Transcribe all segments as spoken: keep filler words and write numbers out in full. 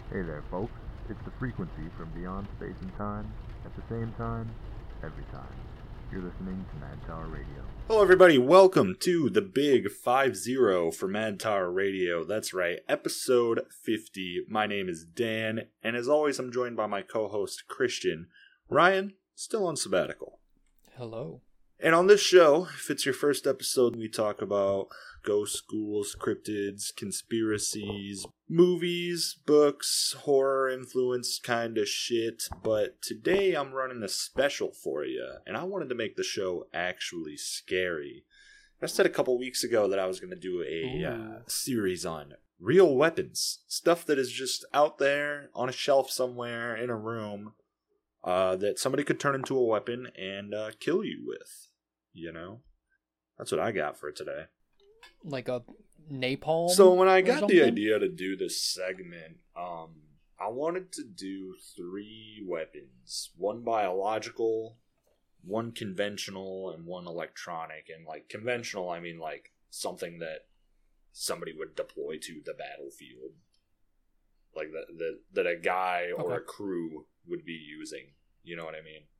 Hey there, folks. It's the frequency from beyond space and time, at the same time, every time. You're listening to Mad Tower Radio. Hello, everybody. Welcome to the Big five zero for Mad Tower Radio. That's right, episode fifty. My name is Dan, and as always, I'm joined by my co-host, Christian. Ryan, still on sabbatical. Hello. And on this show, if it's your first episode, we talk about ghost schools, cryptids, conspiracies, movies, books, horror influence kind of shit. But today I'm running a special for you, and I wanted to make the show actually scary. I said a couple weeks ago that I was going to do a uh, series on real weapons. Stuff that is just out there on a shelf somewhere in a room uh, that somebody could turn into a weapon and uh, kill you with. You know? That's what I got for today. Like a napalm? So when I got something? the idea to do this segment, um, I wanted to do three weapons. One biological, one conventional, and one electronic. And like conventional, I mean like something that somebody would deploy to the battlefield. Like that that, that a guy or Okay. a crew would be using. You know what I mean?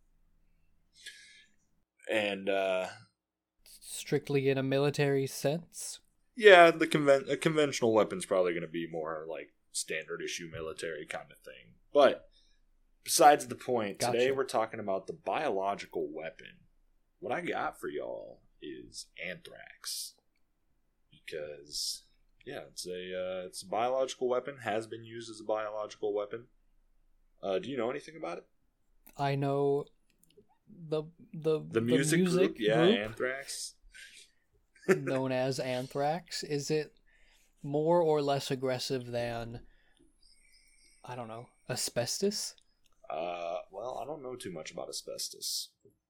And, uh... Strictly in a military sense? yeah, the conven- a conventional weapon's probably going to be more like standard issue military kind of thing. But besides the point, Gotcha. today we're talking about the biological weapon. What I got for y'all is anthrax, because yeah, it's a uh, it's a biological weapon. Has been used as a biological weapon. Uh, do you know anything about it? I know the the The music, music group, yeah, group Anthrax. known as Anthrax. Is it more or less aggressive than, I don't know, asbestos? Uh, well, I don't know too much about asbestos.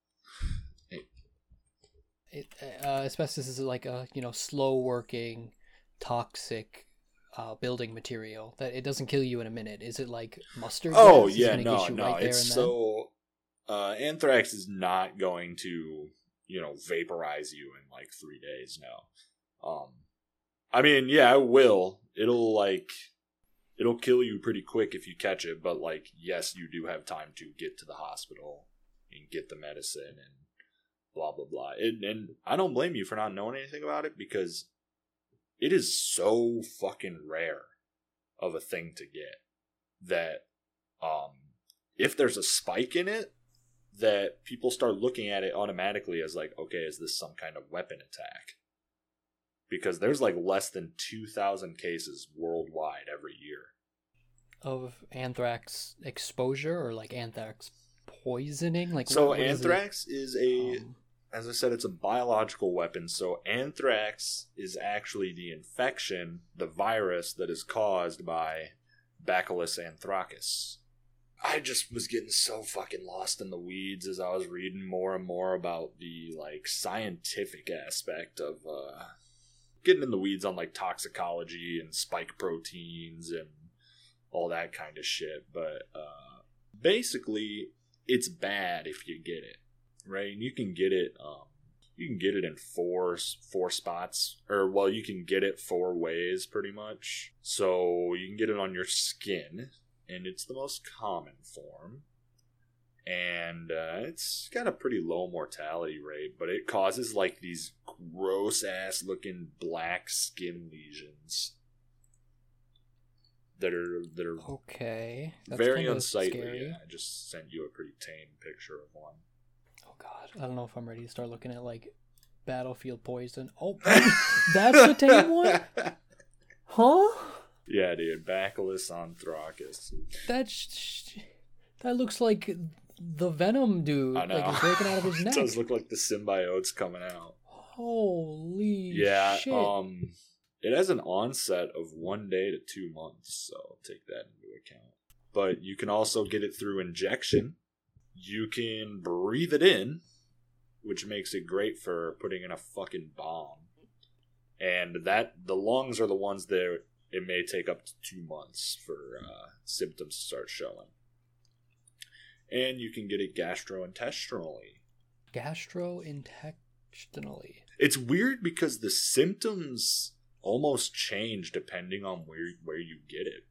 It, uh, asbestos is like a, you know, slow working, toxic uh, building material that it doesn't kill you in a minute. Is it like mustard Oh gas? Is it yeah, gonna no, get you no. right there It's and then? so uh, anthrax is not going to, you know, vaporize you in like three days. No, um, I mean, yeah, it will. It'll like, it'll kill you pretty quick if you catch it. But like, yes, you do have time to get to the hospital and get the medicine and blah blah blah. And, and I don't blame you for not knowing anything about it, because it is so fucking rare of a thing to get that um, if there's a spike in it, that people start looking at it automatically as like, okay, is this some kind of weapon attack? Because there's like less than two thousand cases worldwide every year. Of anthrax exposure or like anthrax poisoning? Like So what, what anthrax is, is a, um, as I said, it's a biological weapon. So anthrax is actually the infection, the virus that is caused by Bacillus anthracus. I just was getting so fucking lost in the weeds as I was reading more and more about the like scientific aspect of uh, getting in the weeds on like toxicology and spike proteins and all that kind of shit. But uh, basically, it's bad if you get it, right? And you can get it. Um, you can get it in four four spots, or well, you can get it four ways pretty much. So you can get it on your skin, and it's the most common form, and uh, it's got a pretty low mortality rate, but it causes like these gross ass looking black skin lesions that are that are Okay. That's very kinda unsightly. scary. Yeah, I just sent you a pretty tame picture of one. Oh god, I don't know if I'm ready to start looking at like battlefield poison. Oh, that's a tame one? Huh? Yeah, dude, Bacillus anthracus. That sh- that looks like the Venom dude. I know. Like he's breaking out of his It neck. does look like the symbiote's coming out. Holy Yeah, shit. um, it has an onset of one day to two months, so take that into account. But you can also get it through injection. You can breathe it in, which makes it great for putting in a fucking bomb. And that the lungs are the ones that it may take up to two months for uh, symptoms to start showing. And you can get it gastrointestinally. Gastrointestinally. It's weird because the symptoms almost change depending on where where you get it.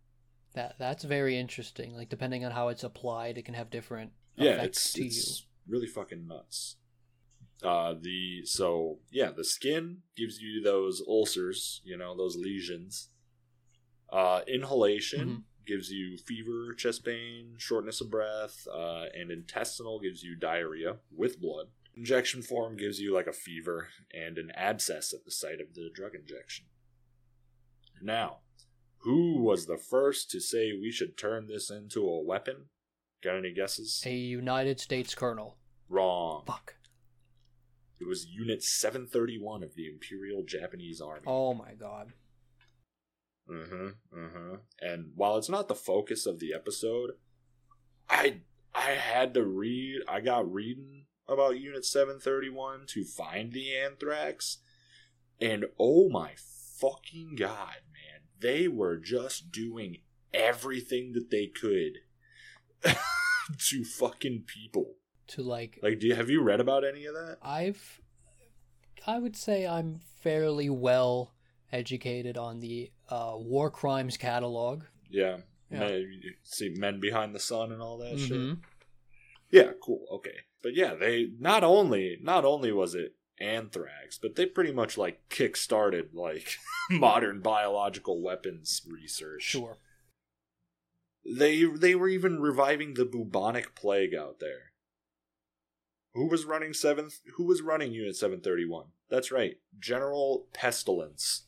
That that's very interesting. Like depending on how it's applied, it can have different Yeah, effects it's to it's really fucking nuts. Uh, the so yeah, the skin gives you those ulcers, you know, those lesions. Uh, inhalation Mhm. gives you fever, chest pain, shortness of breath, uh, and intestinal gives you diarrhea with blood. Injection form gives you like a fever and an abscess at the site of the drug injection. Now, who was the first to say we should turn this into a weapon? Got any guesses? you. A United States colonel. Wrong. Fuck. It was Unit seven thirty-one of the Imperial Japanese Army. Oh my god. Mm-hmm, mm-hmm. And while it's not the focus of the episode, I I had to read, I got reading about Unit seven thirty-one to find the anthrax, and oh my fucking god, man, they were just doing everything that they could to fucking people. To like, Like, do you, have you read about any of that? I've, I would say I'm fairly well educated on the uh, war crimes catalog. Yeah. Yeah. Men, you see Men Behind the Sun and all that shit. Mhm. Yeah, cool. Okay. But yeah, they not only not only was it anthrax, but they pretty much like kick-started like modern biological weapons research. Sure. They they were even reviving the bubonic plague out there. Who was running seventh who was running Unit seven thirty-one? That's right. General Pestilence.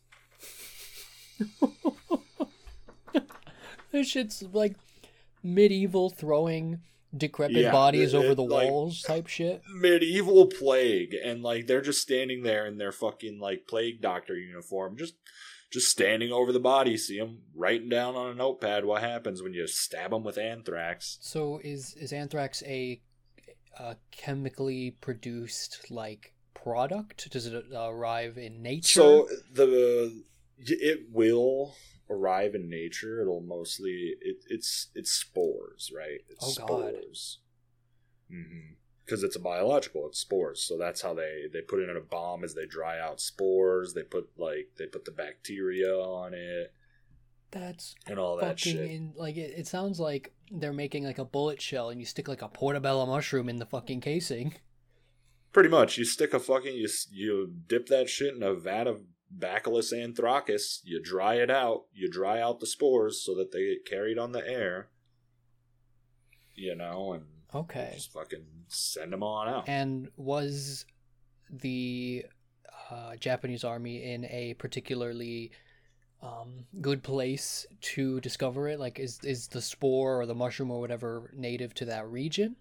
This shit's like medieval throwing decrepit Yeah, bodies it- over it, the like- walls type shit. Medieval plague, and like they're just standing there in their fucking like plague doctor uniform, just just standing over the body. See them writing down on a notepad what happens when you stab them with anthrax. So is is anthrax a, a chemically produced like product? Does it arrive in nature? So the it will arrive in nature. It'll mostly it, it's it's spores, right? It's Oh, God. spores. Mm-hmm. Because it's a biological, it's spores. So that's how they they put it in a bomb. As they dry out spores, they put like they put the bacteria on it That's and all that fucking shit. in, like it, it sounds like they're making like a bullet shell and you stick like a portobello mushroom in the fucking casing. Pretty much, you stick a fucking you you dip that shit in a vat of Bacillus anthracus. You dry it out. You dry out the spores so that they get carried on the air. You know, and Okay. just fucking send them on out. And was the uh, Japanese army in a particularly um, good place to discover it? Like, is is the spore or the mushroom or whatever native to that region?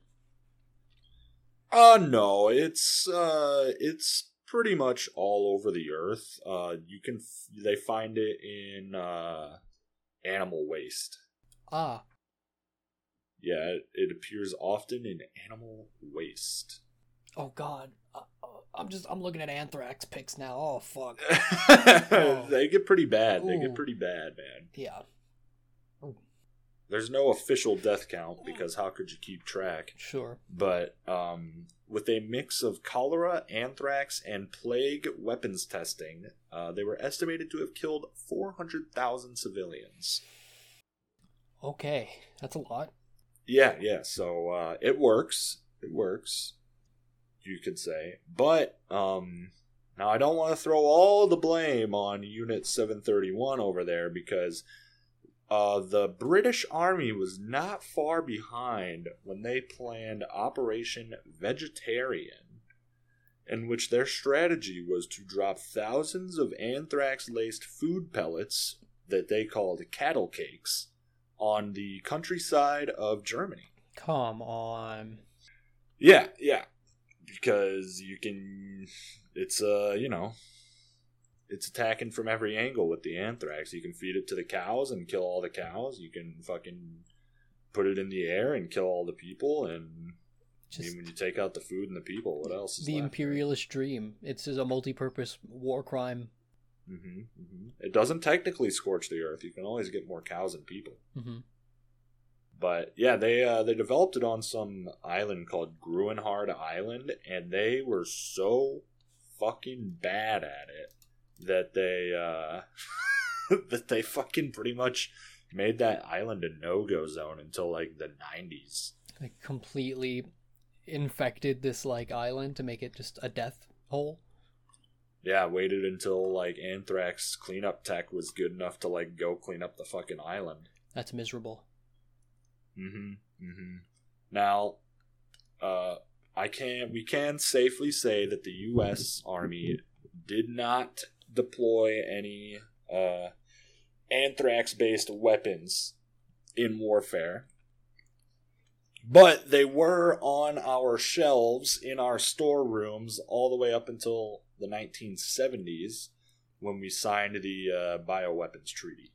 Uh no, it's uh it's pretty much all over the earth. Uh you can f- they find it in uh animal waste. Ah, Yeah, it, it appears often in animal waste. oh God, uh, uh, I'm just I'm looking at anthrax pics now. Oh fuck. They get pretty bad. They Ooh. get pretty bad, man. Yeah, There's no official death count because how could you keep track? sure. But um, with a mix of cholera, anthrax, and plague weapons testing, uh, they were estimated to have killed four hundred thousand civilians. Okay, that's a lot. Yeah, yeah. So uh, it works. It works, you could say. But um, now I don't want to throw all the blame on Unit seven thirty-one over there because uh, the British Army was not far behind when they planned Operation Vegetarian, in which their strategy was to drop thousands of anthrax-laced food pellets that they called cattle cakes on the countryside of Germany. Come on. Yeah, yeah. Because you can it's uh, you know, it's attacking from every angle with the anthrax. You can feed it to the cows and kill all the cows. You can fucking put it in the air and kill all the people, and I mean, when you take out the food and the people, what else is The left, imperialist dream. It's a multi-purpose war crime. right? Mm-hmm, mm-hmm. It doesn't technically scorch the earth. You can always get more cows and people. Mm-hmm. But yeah, they uh, they developed it on some island called Gruenhard Island, and they were so fucking bad at it that they uh, that they fucking pretty much made that island a no-go zone until like the nineties. Like completely infected this like island to make it just a death hole. Yeah, waited until like anthrax cleanup tech was good enough to like go clean up the fucking island. That's miserable. Mm-hmm. Mm-hmm. Now, uh, I can we can safely say that the U S Army did not deploy any uh, anthrax-based weapons in warfare, but they were on our shelves in our storerooms all the way up until the nineteen seventies when we signed the uh, Bioweapons Treaty.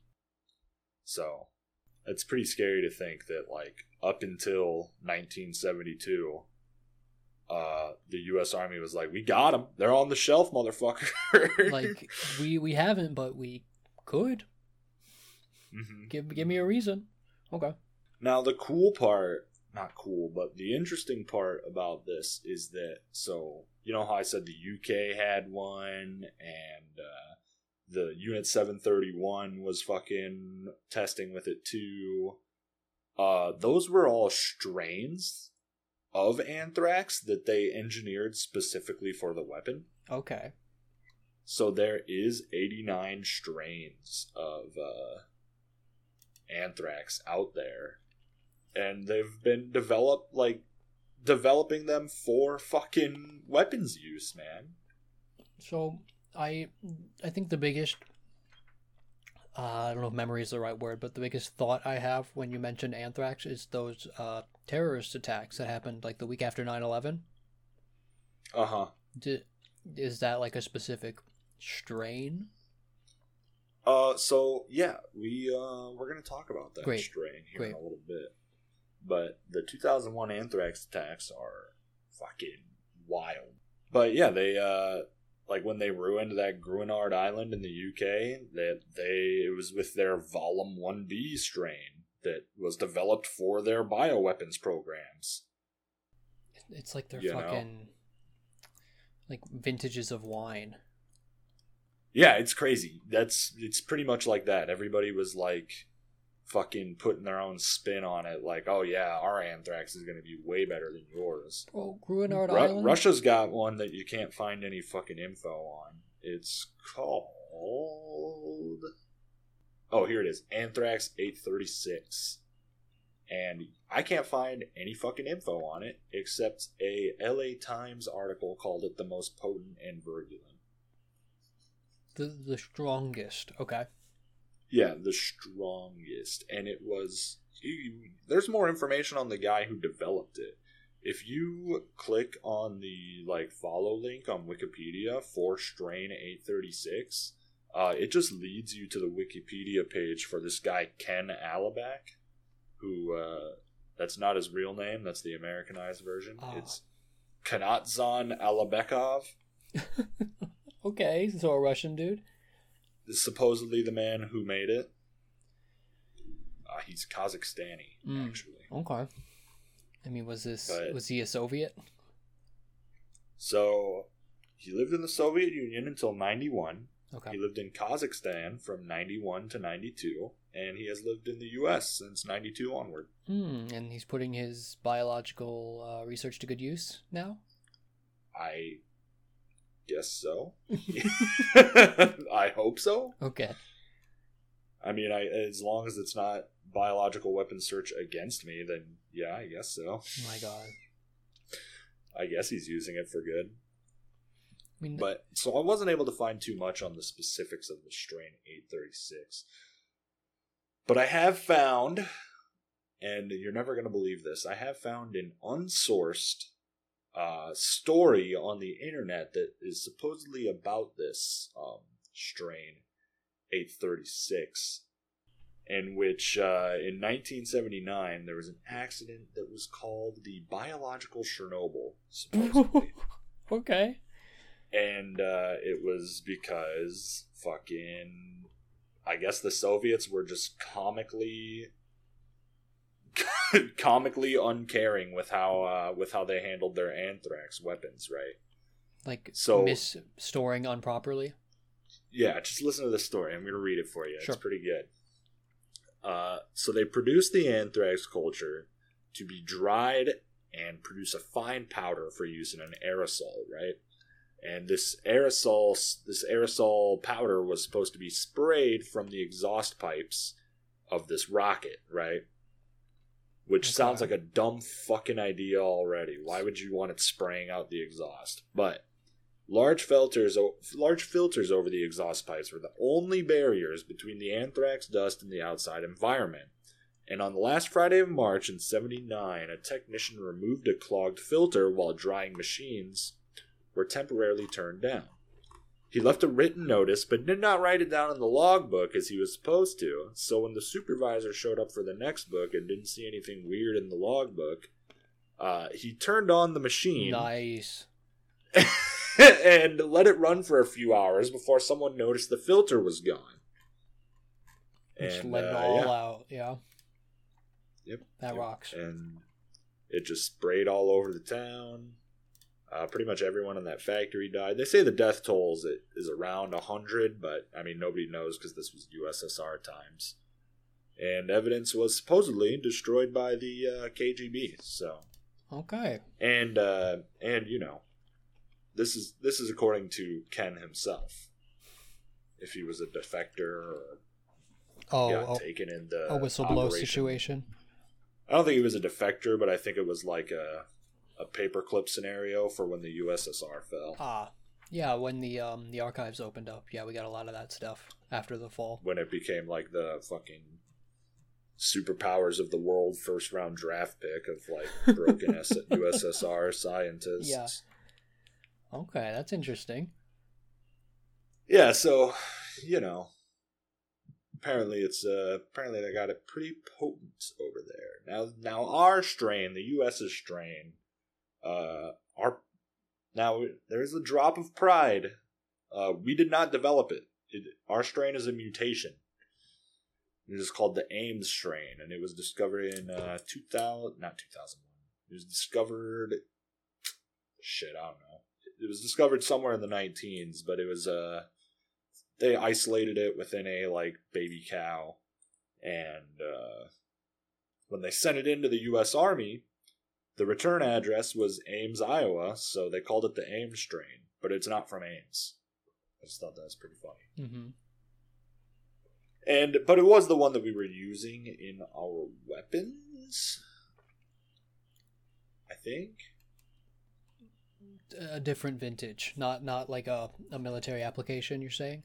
So it's pretty scary to think that, like, up until nineteen seventy-two, uh, the U S Army was like, we got them. They're on the shelf, motherfucker. Like, we we haven't, but we could. Mm-hmm. Give, give me a reason. Okay. Now, the cool part, not cool, but the interesting part about this is that, so, you know how I said the U K had one, and uh, the Unit seven thirty-one was fucking testing with it too. Uh, those were all strains of anthrax that they engineered specifically for the weapon. Okay. So there is eighty-nine strains of uh, anthrax out there. And they've been developed, like, developing them for fucking weapons use, man. So, I I think the biggest, uh, I don't know if memory is the right word, but the biggest thought I have when you mentioned anthrax is those uh, terrorist attacks that happened, like, the week after nine eleven. Uh-huh. Did, is that, like, a specific strain? Uh, so, yeah, we, uh, we're gonna talk about that Great. strain here Great. in a little bit. But the two thousand one anthrax attacks are fucking wild. But yeah, they uh like when they ruined that Gruinard Island in the U K, that they it was with their Volume one B strain that was developed for their bioweapons programs. It's like they're You know? fucking like vintages of wine. Yeah, it's crazy. That's it's pretty much like that. Everybody was like fucking putting their own spin on it, like, oh yeah, our anthrax is going to be way better than yours. Oh, Gruinard Ru- Island? Russia's got one that you can't find any fucking info on. It's called... Oh, here it is. Anthrax eight thirty-six. And I can't find any fucking info on it, except a L A Times article called it the most potent and virulent. The, the strongest. Okay. Yeah, the strongest. And it was... You, there's more information on the guy who developed it. If you click on the like follow link on Wikipedia for strain eight thirty-six, uh, it just leads you to the Wikipedia page for this guy Ken Alabak, who uh, that's not his real name. That's the Americanized version. Oh. It's Kanatzan Alabekov. Okay, so a Russian dude. This is supposedly the man who made it. Uh, he's Kazakhstani, Mm. actually. Okay. I mean, was this But- was he a Soviet? So he lived in the Soviet Union until ninety-one. Okay. He lived in Kazakhstan from ninety-one to ninety-two, and he has lived in the U S since ninety-two onward. Hmm, and he's putting his biological uh, research to good use now? I guess so. I hope so. Okay. I mean, I as long as it's not biological weapon search against me, then yeah, I guess so. Oh my god. I guess he's using it for good. I mean, But so I wasn't able to find too much on the specifics of the strain eight thirty-six. But I have found, and you're never going to believe this, I have found an unsourced uh, story on the internet that is supposedly about this um, strain eight thirty-six, in which uh, in nineteen seventy-nine there was an accident that was called the Biological Chernobyl, supposedly. okay. And uh, it was because fucking, I guess the Soviets were just comically, comically uncaring with how uh, with how they handled their anthrax weapons, right? Like So- mis-storing improperly? Yeah, just listen to this story. I'm going to read it for you. Sure. It's pretty good. Uh, so they produce the anthrax culture to be dried and produce a fine powder for use in an aerosol, right? And this aerosol, this aerosol powder was supposed to be sprayed from the exhaust pipes of this rocket, right? Which okay. sounds like a dumb fucking idea already. Why would you want it spraying out the exhaust? But large filters, large filters over the exhaust pipes were the only barriers between the anthrax dust and the outside environment. And on the last Friday of March in seventy-nine, a technician removed a clogged filter while drying machines were temporarily turned down. He left a written notice, but did not write it down in the logbook as he was supposed to. So when the supervisor showed up for the next book and didn't see anything weird in the logbook, uh, he turned on the machine. Nice. And let it run for a few hours before someone noticed the filter was gone. Just and, let it uh, all yeah. out, yeah. Yep. That yep. rocks. And it just sprayed all over the town. Uh, pretty much everyone in that factory died. They say the death tolls it is around one hundred, but, I mean, nobody knows because this was U S S R times. And evidence was supposedly destroyed by the uh, K G B, so... Okay. And, uh, and you know, this is this is according to Ken himself. If he was a defector or oh, got oh, taken in the a whistleblower operation. situation. I don't think he was a defector, but I think it was like a... a paperclip scenario for when the U S S R fell. Ah, yeah, when the um the archives opened up, yeah, we got a lot of that stuff after the fall. When it became like the fucking superpowers of the world first round draft pick of like broken U S S R scientists. Yeah. Okay, that's interesting. Yeah, so you know, apparently it's uh apparently they got it pretty potent over there. Now, now our strain, the US's strain. Uh, our now there is a drop of pride. Uh, we did not develop it. it. Our strain is a mutation. It is called the Ames strain, and it was discovered in uh, two thousand, not two thousand one. It was discovered. Shit, I don't know. It was discovered somewhere in the nineteens, but it was uh, they isolated it within a like baby cow, and uh, when they sent it into the U S Army. The return address was Ames, Iowa, so they called it the Ames strain, but it's not from Ames. I just thought that was pretty funny. Mm-hmm. And but it was the one that we were using in our weapons, I think. A different vintage, not not like a, a military application. You're saying?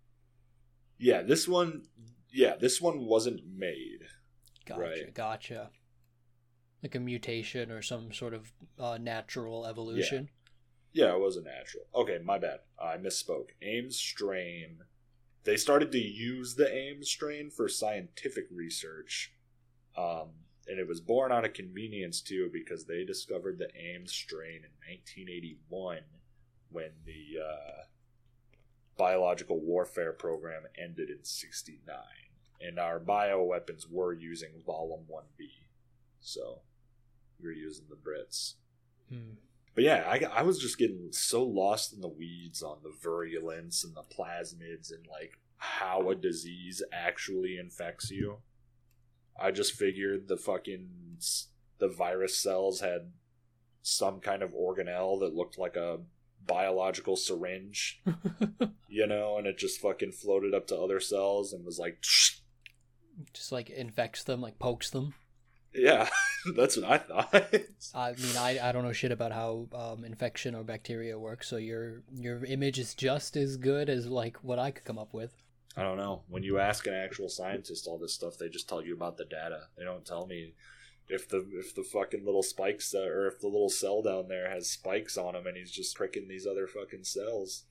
Yeah, this one. Yeah, this one wasn't made. Gotcha. Right? Gotcha. Like a mutation or some sort of uh, natural evolution? Yeah. yeah, it was a natural. Okay, my bad. I misspoke. Ames strain. They started to use the Ames strain for scientific research. Um, and it was born out of convenience, too, because they discovered the Ames strain in nineteen eighty-one when the uh, biological warfare program ended in sixty-nine. And our bioweapons were using Volume one B. So... we were using the Brits. Hmm. But yeah, I, I was just getting so lost in the weeds on the virulence and the plasmids and like how a disease actually infects you. I just figured the fucking the virus cells had some kind of organelle that looked like a biological syringe, you know, and it just fucking floated up to other cells and was like just like infects them, like pokes them. Yeah, that's what I thought. I mean, I, I don't know shit about how um, infection or bacteria works, so your your image is just as good as like what I could come up with. I don't know. When you ask an actual scientist all this stuff, they just tell you about the data. They don't tell me if the if the fucking little spikes uh, or if the little cell down there has spikes on him and he's just pricking these other fucking cells.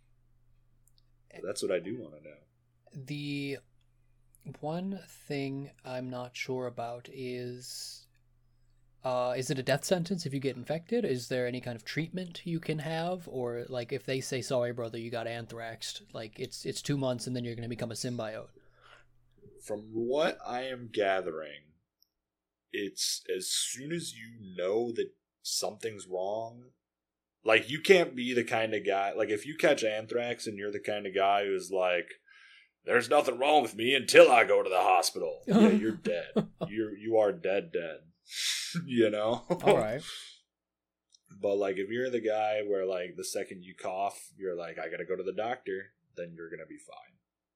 So that's what I do want to know. The one thing I'm not sure about is, uh, is it a death sentence if you get infected? Is there any kind of treatment you can have? Or, like, if they say, sorry, brother, you got anthraxed, like, it's it's two months and then you're going to become a symbiote? From what I am gathering, it's as soon as you know that something's wrong, like, you can't be the kind of guy, like, if you catch anthrax and you're the kind of guy who's like, there's nothing wrong with me until I go to the hospital. Yeah, you're dead. You're you are dead, dead. You know. All right. But like, if you're the guy where like the second you cough, you're like, I gotta go to the doctor, then you're gonna be fine.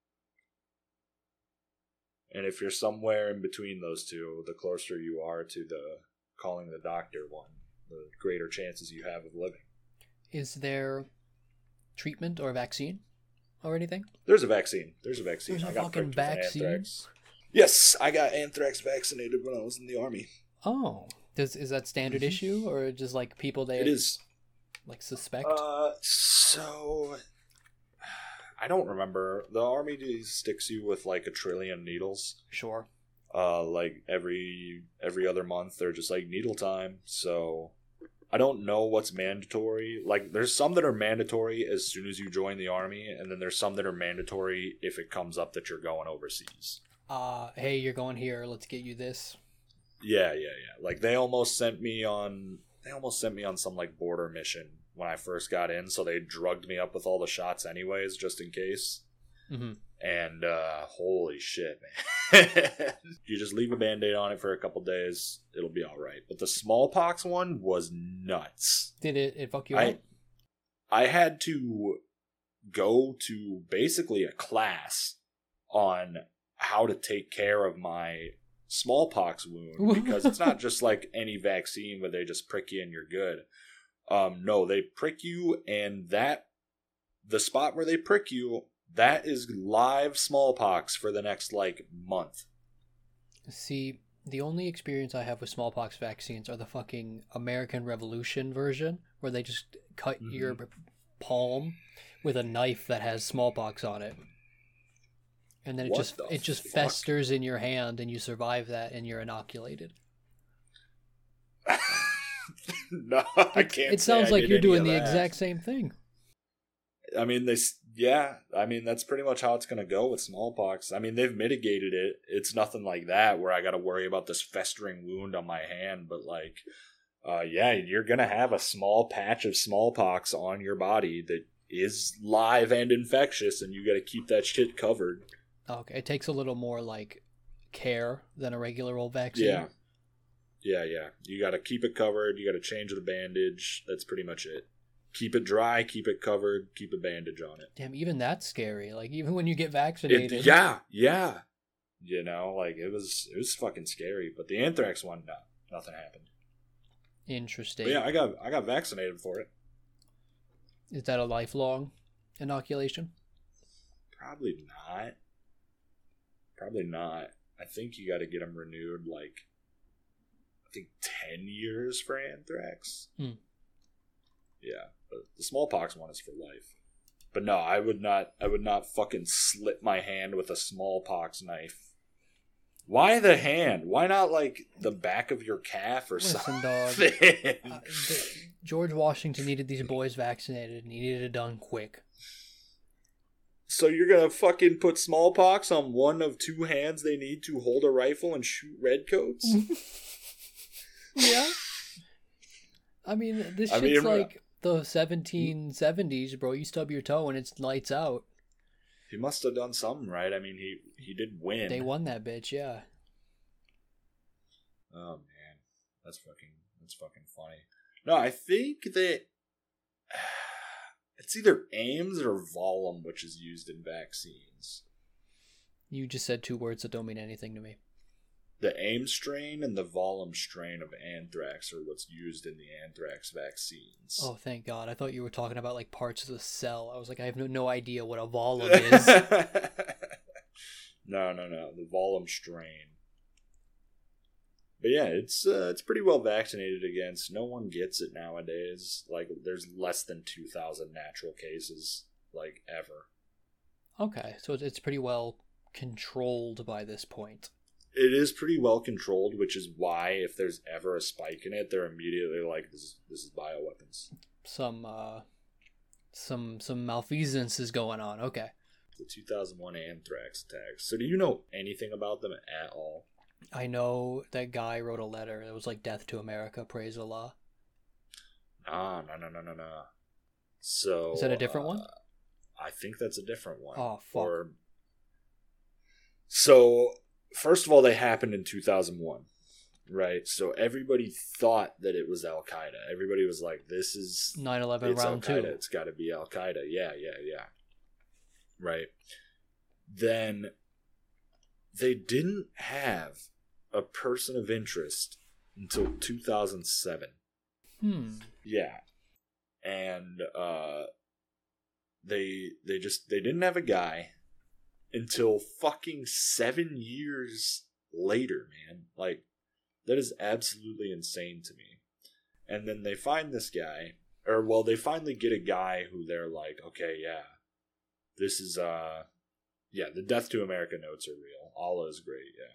And if you're somewhere in between those two, the closer you are to the calling the doctor one, the greater chances you have of living. Is there treatment or vaccine or anything? There's a vaccine. There's a vaccine. There's a I got fucking pricked with vaccine? anthrax. Yes, I got anthrax vaccinated when I was in the army. Oh, does is that standard Mhm. issue or just like people they It is. like suspect? Uh, so I don't remember. The army sticks you with like a trillion needles. Sure. Uh, like every every other month, they're just like needle time. So I don't know what's mandatory. Like, there's some that are mandatory as soon as you join the army, and then there's some that are mandatory if it comes up that you're going overseas. Uh, hey, you're going here. Let's get you this. Yeah, yeah, yeah. Like, they almost sent me on. They almost sent me on some like border mission when I first got in, so they drugged me up with all the shots anyways, just in case. Mm-hmm. And uh, holy shit, man! You just leave a band-aid on it for a couple days, it'll be all right. But the smallpox one was nuts. Did it? It fuck you I up? I had to go to basically a class on how to take care of my smallpox wound, because it's not just like any vaccine where they just prick you and you're good. Um, no, they prick you, and that the spot where they prick you, that is live smallpox for the next like month. See, the only experience I have with smallpox vaccines are the fucking American Revolution version, where they just cut Mhm. your palm with a knife that has smallpox on it, and then it What just the it just fuck? festers in your hand, and you survive that, and you're inoculated. No, I It, can't. it say sounds I like did you're any doing of the that. exact same thing. I mean, they, s- yeah, I mean, that's pretty much how it's going to go with smallpox. I mean, they've mitigated it. It's nothing like that where I got to worry about this festering wound on my hand, but like, uh, yeah, you're going to have a small patch of smallpox on your body that is live and infectious, and you got to keep that shit covered. Okay, it takes a little more like care than a regular old vaccine. Yeah. Yeah, yeah. You got to keep it covered. You got to change the bandage. That's pretty much it. Keep it dry, keep it covered, keep a bandage on it. Damn, even that's scary. Like even when you get It, vaccinated. yeah, yeah. You know, like it was it was fucking scary. But the anthrax one, no, nothing happened. Interesting. But yeah, I got I got vaccinated for it. Is that a lifelong inoculation? Probably not. Probably not. I think you got to get them renewed like I think ten years for anthrax. Hmm. Yeah, but the smallpox one is for life. But no, I would not. I would not fucking slit my hand with a smallpox knife. Why the hand? Why not like the back of your calf or Listen, something? dog. Uh, the, George Washington needed these boys vaccinated, and he needed it done quick. So you're gonna fucking put smallpox on one of two hands they need to hold a rifle and shoot redcoats? Yeah. I mean, this I shit's mean, like the seventeen seventies, bro. You stub your toe and it's lights out. He must have done something right. I mean, he he did win. They won that bitch, yeah. Oh man, that's fucking that's fucking funny. No, I think that it's either Ames or Volum which is used in vaccines. You just said two words that don't mean anything to me. The Ames strain and the Volum strain of anthrax are what's used in the anthrax vaccines. Oh, thank God. I thought you were talking about like parts of the cell. I was like, I have no, no idea what a volum is. no, no, no. The Volum strain. But yeah, it's uh, it's pretty well vaccinated against. No one gets it nowadays. Like, there's less than two thousand natural cases, like, ever. Okay, so it's pretty well controlled by this point. It is pretty well controlled, which is why if there's ever a spike in it, they're immediately like, "This is this is bioweapons." Some uh, some some malfeasance is going on. Okay, The two thousand one anthrax attacks. So, do you know anything about them at all? I know that guy wrote a letter. It was like "Death to America, praise Allah." Ah, no, no, no, no, no. So Is that a different uh, one? I think that's a different one. Oh, fuck. Or So, first of all, they happened in two thousand one, right? So everybody thought that it was Al Qaeda. Everybody was like, "This is nine eleven it's Al round Qaeda. two. It's got to be Al Qaeda." Yeah, yeah, yeah. Right. Then they didn't have a person of interest until two thousand seven. Hmm. Yeah. And uh they they just they didn't have a guy until fucking seven years later, man. Like, that is absolutely insane to me. And then they find this guy, or well, they finally get a guy who they're like, okay, yeah, this is uh yeah, the Death to America notes are real. Allah is great, yeah.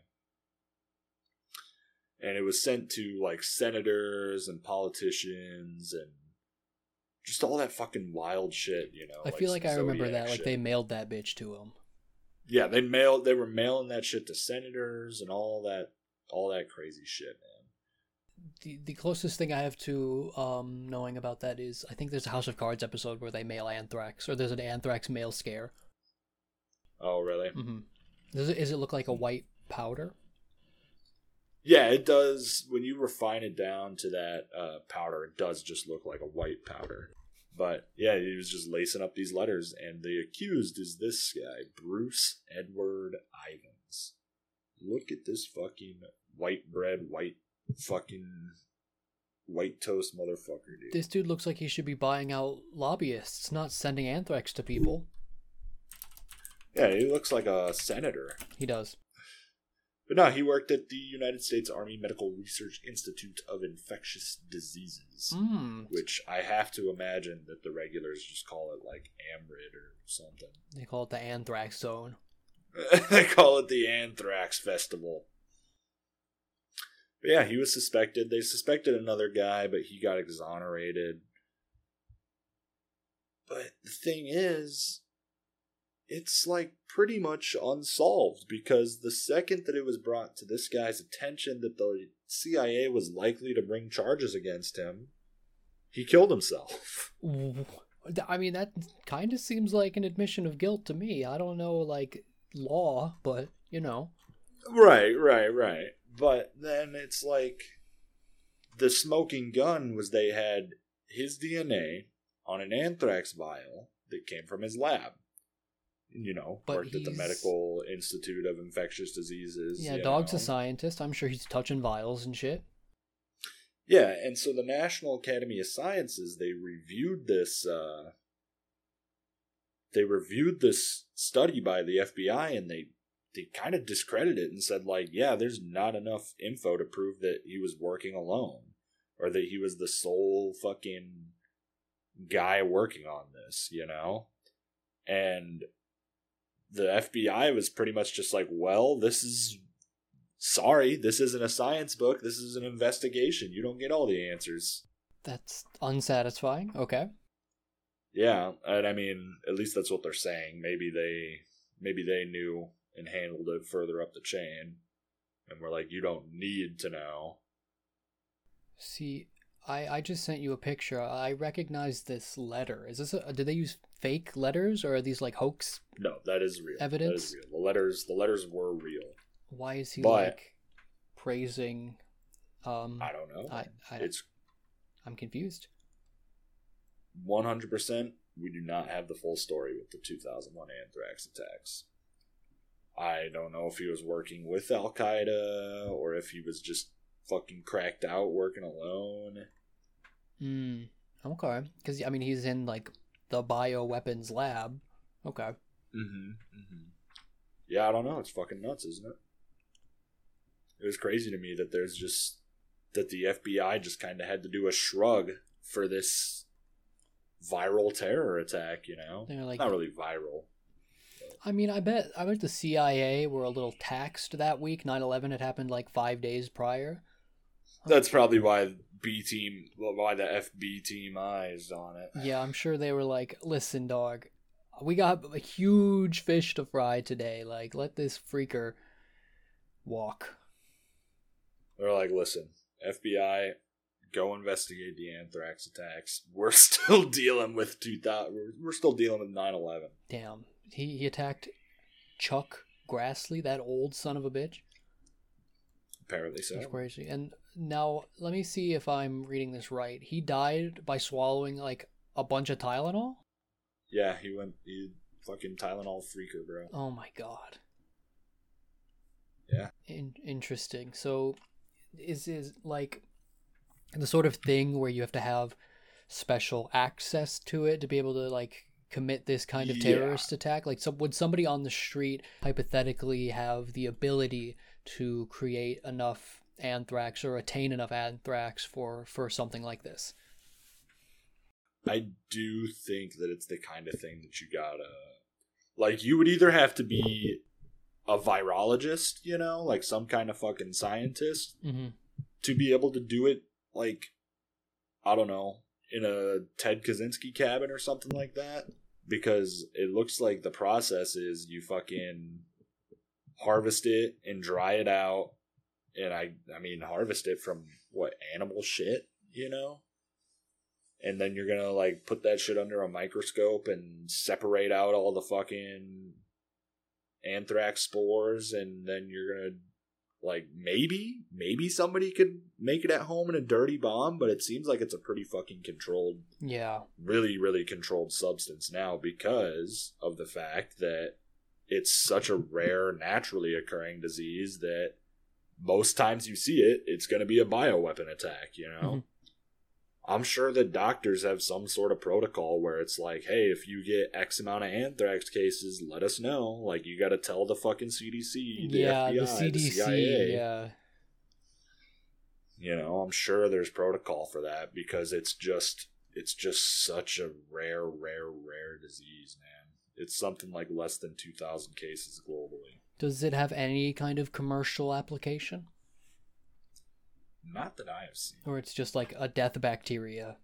And it was sent to like senators and politicians and just all that fucking wild shit, you know. I feel like I remember Zodiac that. Like shit. they mailed that bitch to him. Yeah, they mailed. They were mailing that shit to senators and all that, all that crazy shit, man. The the closest thing I have to um knowing about that is I think there's a House of Cards episode where they mail anthrax, or there's an anthrax mail scare. Oh, really? Mm-hmm. Does it, does it look like a white powder? Yeah, it does. When you refine it down to that uh, powder, it does just look like a white powder. But yeah, he was just lacing up these letters, and the accused is this guy, Bruce Edward Ivins. Look at this fucking white bread, white fucking white toast motherfucker, dude. This dude looks like he should be buying out lobbyists, not sending anthrax to people. Yeah, he looks like a senator. He does. But no, he worked at the United States Army Medical Research Institute of Infectious Diseases, Mm. which I have to imagine that the regulars just call it like AMRID or something. They call it the anthrax zone. They call it the Anthrax Festival. But yeah, he was suspected. They suspected another guy, but he got exonerated. But the thing is, it's like pretty much unsolved, because the second that it was brought to this guy's attention that the C I A was likely to bring charges against him, he killed himself. I mean, that kind of seems like an admission of guilt to me. I don't know, like, law, but, you know. Right, right, right. But then it's like, the smoking gun was they had his D N A on an anthrax vial that came from his lab. You know, But worked at the he's- Medical Institute of Infectious Diseases. Yeah, you Dog's know. a scientist. I'm sure he's touching vials and shit. Yeah, and so the National Academy of Sciences, they reviewed this, uh, they reviewed this study by the F B I, and they, they kind of discredited it and said, like, yeah, there's not enough info to prove that he was working alone, or that he was the sole fucking guy working on this, you know? And the F B I was pretty much just like, well, this is, sorry, this isn't a science book, this is an investigation. You don't get all the answers. That's unsatisfying. Okay. Yeah, and I mean, at least that's what they're saying. Maybe they, maybe they knew and handled it further up the chain, and we're like, you don't need to know. See, I, I just sent you a picture. I recognize this letter. Is this a, did they use fake letters, or are these like hoax? No, that is real. Evidence? That is real. The letters, the letters were real. Why is he But- like praising? Um, I don't know. I, I It's I'm confused. one hundred percent. We do not have the full story with the two thousand one anthrax attacks. I don't know if he was working with Al Qaeda or if he was just fucking cracked out working alone. Hmm. Okay. Because I mean, he's in like the bioweapons lab. Okay. Mm-hmm. Mm-hmm. Yeah, I don't know. It's fucking nuts, isn't it? It was crazy to me that there's just that the F B I just kind of had to do a shrug for this viral terror attack. You know, They're like, not really viral. I mean, I bet I bet the C I A were a little taxed that week. nine eleven had happened like five days prior. That's probably why B team, why the F B team eyes on it. Yeah, I'm sure they were like, listen, dog, we got a huge fish to fry today. Like, let this freaker walk. They're like, listen, F B I, go investigate the anthrax attacks. We're still dealing with two thousand. We're, we're still dealing with nine eleven. Damn. He, he attacked Chuck Grassley, that old son of a bitch. Apparently so. That's crazy. And now, let me see if I'm reading this right. He died by swallowing, like, a bunch of Tylenol? Yeah, he went, he fucking Tylenol freaker, bro. Oh my god. Yeah. In- interesting. So, is is like the sort of thing where you have to have special access to it to be able to, like, commit this kind of terrorist Yeah. attack? Like, so would somebody on the street hypothetically have the ability to create enough anthrax or attain enough anthrax for for something like this? I do think that it's the kind of thing that you gotta, like, you would either have to be a virologist, you know, like some kind of fucking scientist, Mm-hmm. to be able to do it, like, I don't know, in a Ted Kaczynski cabin or something like that. Because it looks like the process is you fucking harvest it and dry it out. And I, I mean, harvest it from, what, animal shit, you know? And then you're gonna, like, put that shit under a microscope and separate out all the fucking anthrax spores, and then you're gonna, like, maybe, maybe somebody could make it at home in a dirty bomb, but it seems like it's a pretty fucking controlled, Yeah. really, really controlled substance now because of the fact that it's such a rare, naturally occurring disease that most times you see it, it's gonna be a bioweapon attack, you know? Mhm. I'm sure that doctors have some sort of protocol where it's like, hey, if you get X amount of anthrax cases, let us know. Like, you got to tell the fucking C D C, the Yeah, F B I, the C D C, the C I A. yeah. You know, I'm sure there's protocol for that because it's just, it's just such a rare, rare, rare disease, man. It's something like less than two thousand cases globally. Does it have any kind of commercial application? Not that I have seen. Or it's just like a death bacteria?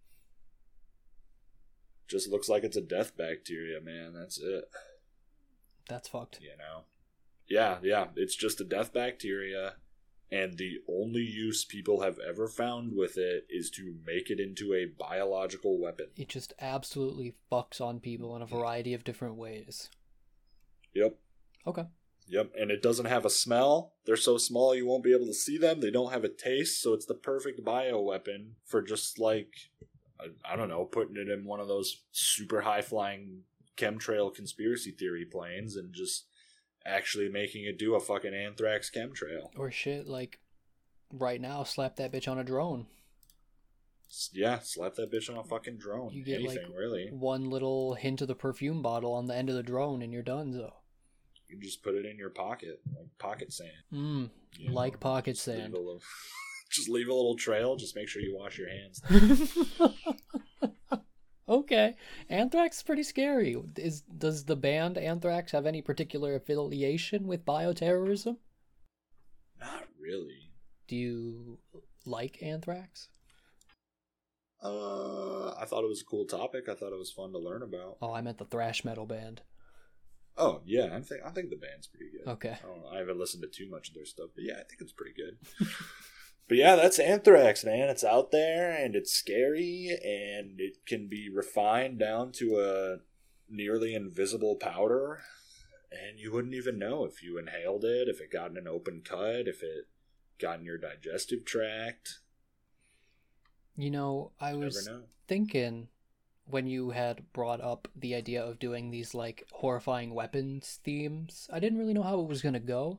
Just looks like it's a death bacteria, man. That's it. That's fucked. You know? Yeah, yeah. It's just a death bacteria, and the only use people have ever found with it is to make it into a biological weapon. It just absolutely fucks on people in a variety of different ways. Yep. Okay. Yep, and it doesn't have a smell. They're so small you won't be able to see them. They don't have a taste, so it's the perfect bioweapon for just, like, I, I don't know, putting it in one of those super high-flying chemtrail conspiracy theory planes and just actually making it do a fucking anthrax chemtrail. Or shit, like, right now, slap that bitch on a drone. Yeah, slap that bitch on a fucking drone. You get, Anything, like, really. one little hint of the perfume bottle on the end of the drone and you're done, though. You just put it in your pocket, like pocket sand. Mmm, You like know, pocket just leave sand. a little- just leave a little trail. Just make sure you wash your hands. Okay, Anthrax is pretty scary. Is does the band Anthrax have any particular affiliation with bioterrorism? Not really. Do you like Anthrax? Uh, I thought it was a cool topic. I thought it was fun to learn about. Oh, I meant the thrash metal band. Oh yeah, I think I think the band's pretty good. Okay. I don't know. I haven't listened to too much of their stuff, but yeah, I think it's pretty good. But yeah, that's Anthrax, man. It's out there and it's scary and it can be refined down to a nearly invisible powder, and you wouldn't even know if you inhaled it, if it got in an open cut, if it got in your digestive tract. You know, I You was never know. thinking when you had brought up the idea of doing these like horrifying weapons themes, I didn't really know how it was gonna go,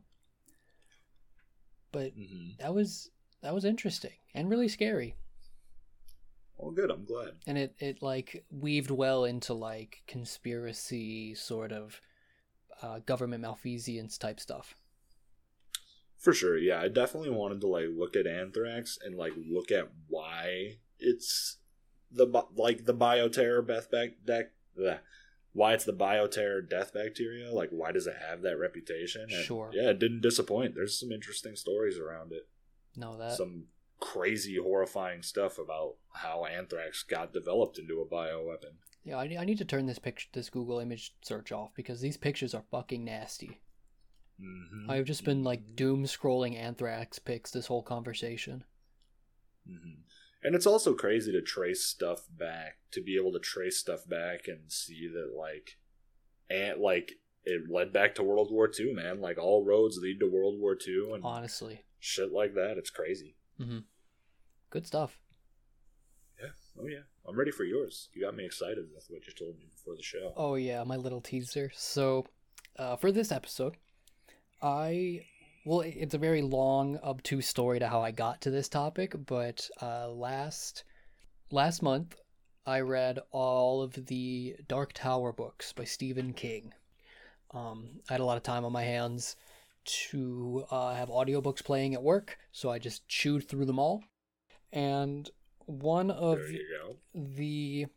but Mm-hmm. that was that was interesting and really scary, Well, good. I'm glad. and it it like weaved well into like conspiracy sort of uh, government malfeasance type stuff. For sure, yeah. I definitely wanted to like look at anthrax and like look at why it's the bi- like the bioterror death back deck why it's the bioterror death bacteria. Like, why does it have that reputation? And, Sure. Yeah, it didn't disappoint. There's some interesting stories around it. No, that Some crazy, horrifying stuff about how anthrax got developed into a bioweapon. yeah, I, I need to turn this picture, this Google image search off because these pictures are fucking nasty. Mm-hmm. I've just been like doom scrolling anthrax pics this whole conversation. Mm-hmm. And it's also crazy to trace stuff back, to be able to trace stuff back and see that, like, and like it led back to World War Two, man. Like, all roads lead to World War Two and Honestly. shit like that. It's crazy. Mm-hmm. Good stuff. Yeah. Oh, yeah. I'm ready for yours. You got me excited with what you told me before the show. Oh, yeah, my little teaser. So, uh, for this episode, I... Well, it's a very long, obtuse story to how I got to this topic, but uh, last last month, I read all of the Dark Tower books by Stephen King. Um, I had a lot of time on my hands to uh, have audiobooks playing at work, so I just chewed through them all. And one of There you go. the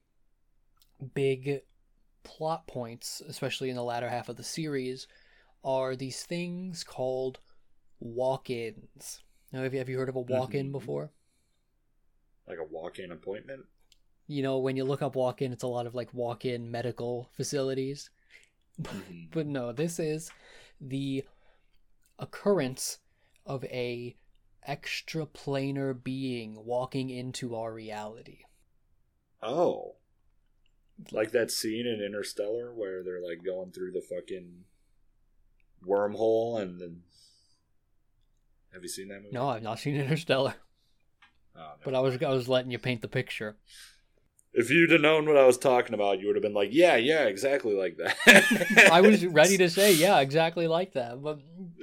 big plot points, especially in the latter half of the series, are these things called walk-ins. Now, have you, have you heard of a walk-in Mhm. before? Like a walk-in appointment? You know, when you look up walk-in, it's a lot of like walk-in medical facilities. Mhm. But no, this is the occurrence of a extraplanar being walking into our reality. Oh. Like that scene in Interstellar where they're like going through the fucking wormhole and then... Have you seen that movie? No, I've not seen Interstellar, Oh, no. but I was I was letting you paint the picture. If you'd have known what I was talking about, you would have been like, yeah, yeah, exactly like that. I was ready to say, yeah, exactly like that, but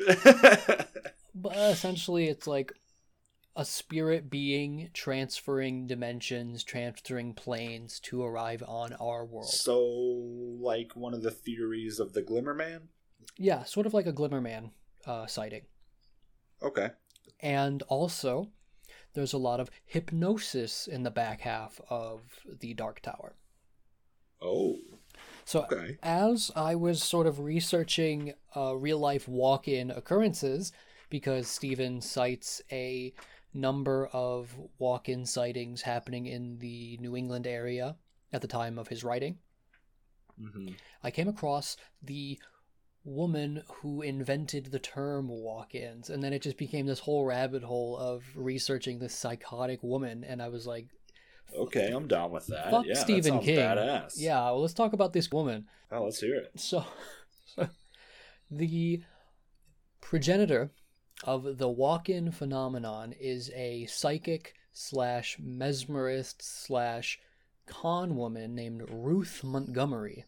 but essentially it's like a spirit being transferring dimensions, transferring planes to arrive on our world. So, like one of the theories of the Glimmer Man? Yeah, sort of like a Glimmerman uh, sighting. Okay. And also, there's a lot of hypnosis in the back half of the Dark Tower. Oh, So okay. as I was sort of researching uh, real-life walk-in occurrences, because Stephen cites a number of walk-in sightings happening in the New England area at the time of his writing, Mm-hmm. I came across the woman who invented the term walk-ins, and then it just became this whole rabbit hole of researching this psychotic woman, and I was like, Okay, I'm down with that. fuck yeah, Stephen that sounds King. badass. Yeah, well, let's talk about this woman. Oh, let's hear it. So, so the progenitor of the walk-in phenomenon is a psychic slash mesmerist slash con woman named Ruth Montgomery.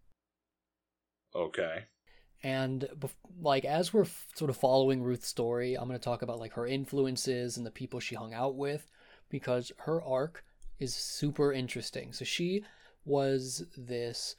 Okay. And bef- like as we're f- sort of following Ruth's story, I'm going to talk about like her influences and the people she hung out with, because her arc is super interesting. So she was this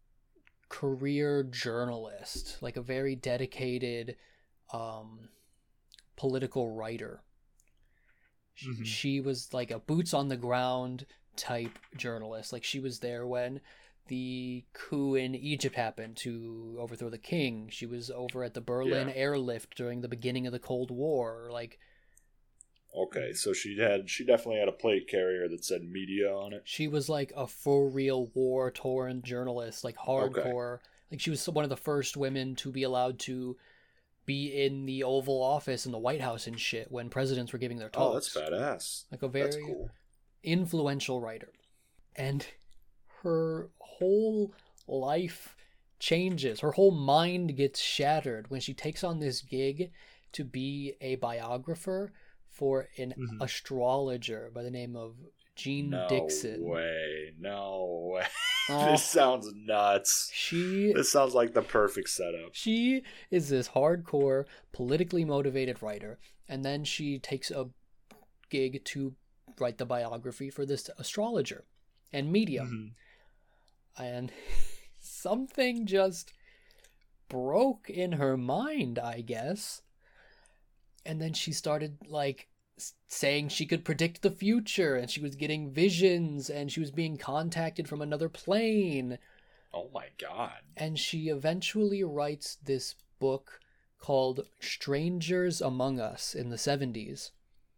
career journalist, like a very dedicated um, political writer. She, Mhm. she was like a boots on the ground type journalist. Like she was there when the coup in Egypt happened to overthrow the king. She was over at the Berlin Yeah. airlift during the beginning of the Cold War. Like Okay, so she had she definitely had a plate carrier that said media on it. she was like a for real war torn journalist, like hardcore. Like she was one of the first women to be allowed to be in the Oval Office in the White House and shit when presidents were giving their Oh, talks. that's badass. Like a very That's cool. influential writer. And her whole life changes. Her whole mind gets shattered when she takes on this gig to be a biographer for an Mhm. astrologer by the name of Jean No Dixon. way. No way. Oh, This sounds nuts. she This sounds like the perfect setup. she is this hardcore, politically motivated writer, and then she takes a gig to write the biography for this astrologer and medium. Mhm. And something just broke in her mind, I guess. And then she started like s- saying she could predict the future, and she was getting visions, and she was being contacted from another plane. Oh my god. And she eventually writes this book called Strangers Among Us in the seventies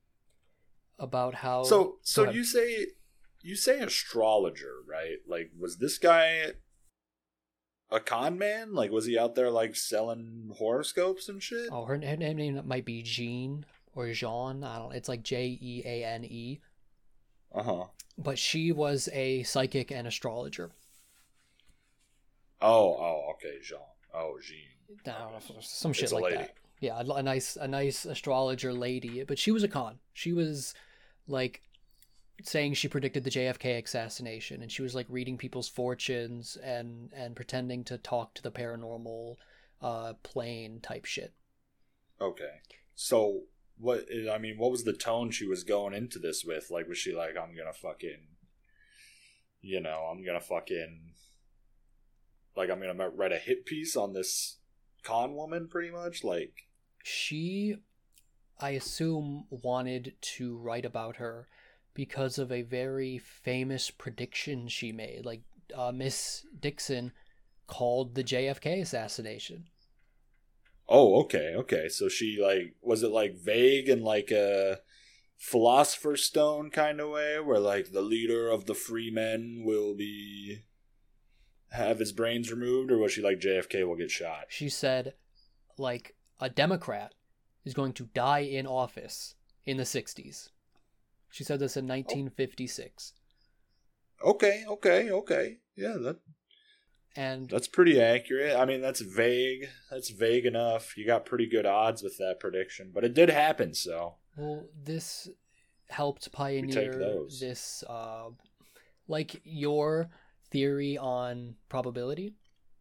about how So so Go ahead. you say you say astrologer, right? Like, was this guy a con man? Like, was he out there like selling horoscopes and shit? Oh, her, her name might be Jean or Jean. I don't. It's like J E A N E. Uh huh. But she was a psychic and astrologer. Oh oh okay, Jean. Oh, Jean. No, some shit It's a like lady. that. Yeah, a, a nice a nice astrologer lady, but she was a con. She was like saying she predicted the J F K assassination, and she was like reading people's fortunes and and pretending to talk to the paranormal uh plane type shit. Okay. So what? I mean, what was the tone she was going into this with? Like, was she like, "I'm gonna fucking, you know, I'm gonna fucking, like, I'm gonna write a hit piece on this con woman," pretty much? Like, She, I assume, wanted to write about her because of a very famous prediction she made. Like, uh, Miss Dixon called the J F K assassination. oh, okay, okay. So she like, was it like vague and like a Philosopher's Stone kind of way, where like the leader of the free men will be have his brains removed, or was she like J F K will get shot? She said, like, a Democrat is going to die in office in the sixties. She said this in nineteen fifty-six. Okay, okay, okay. Yeah, that And that's pretty accurate. I mean, that's vague. That's vague enough. You got pretty good odds with that prediction, but it did happen, so. well, this helped take pioneer those. this, uh, like your theory on probability.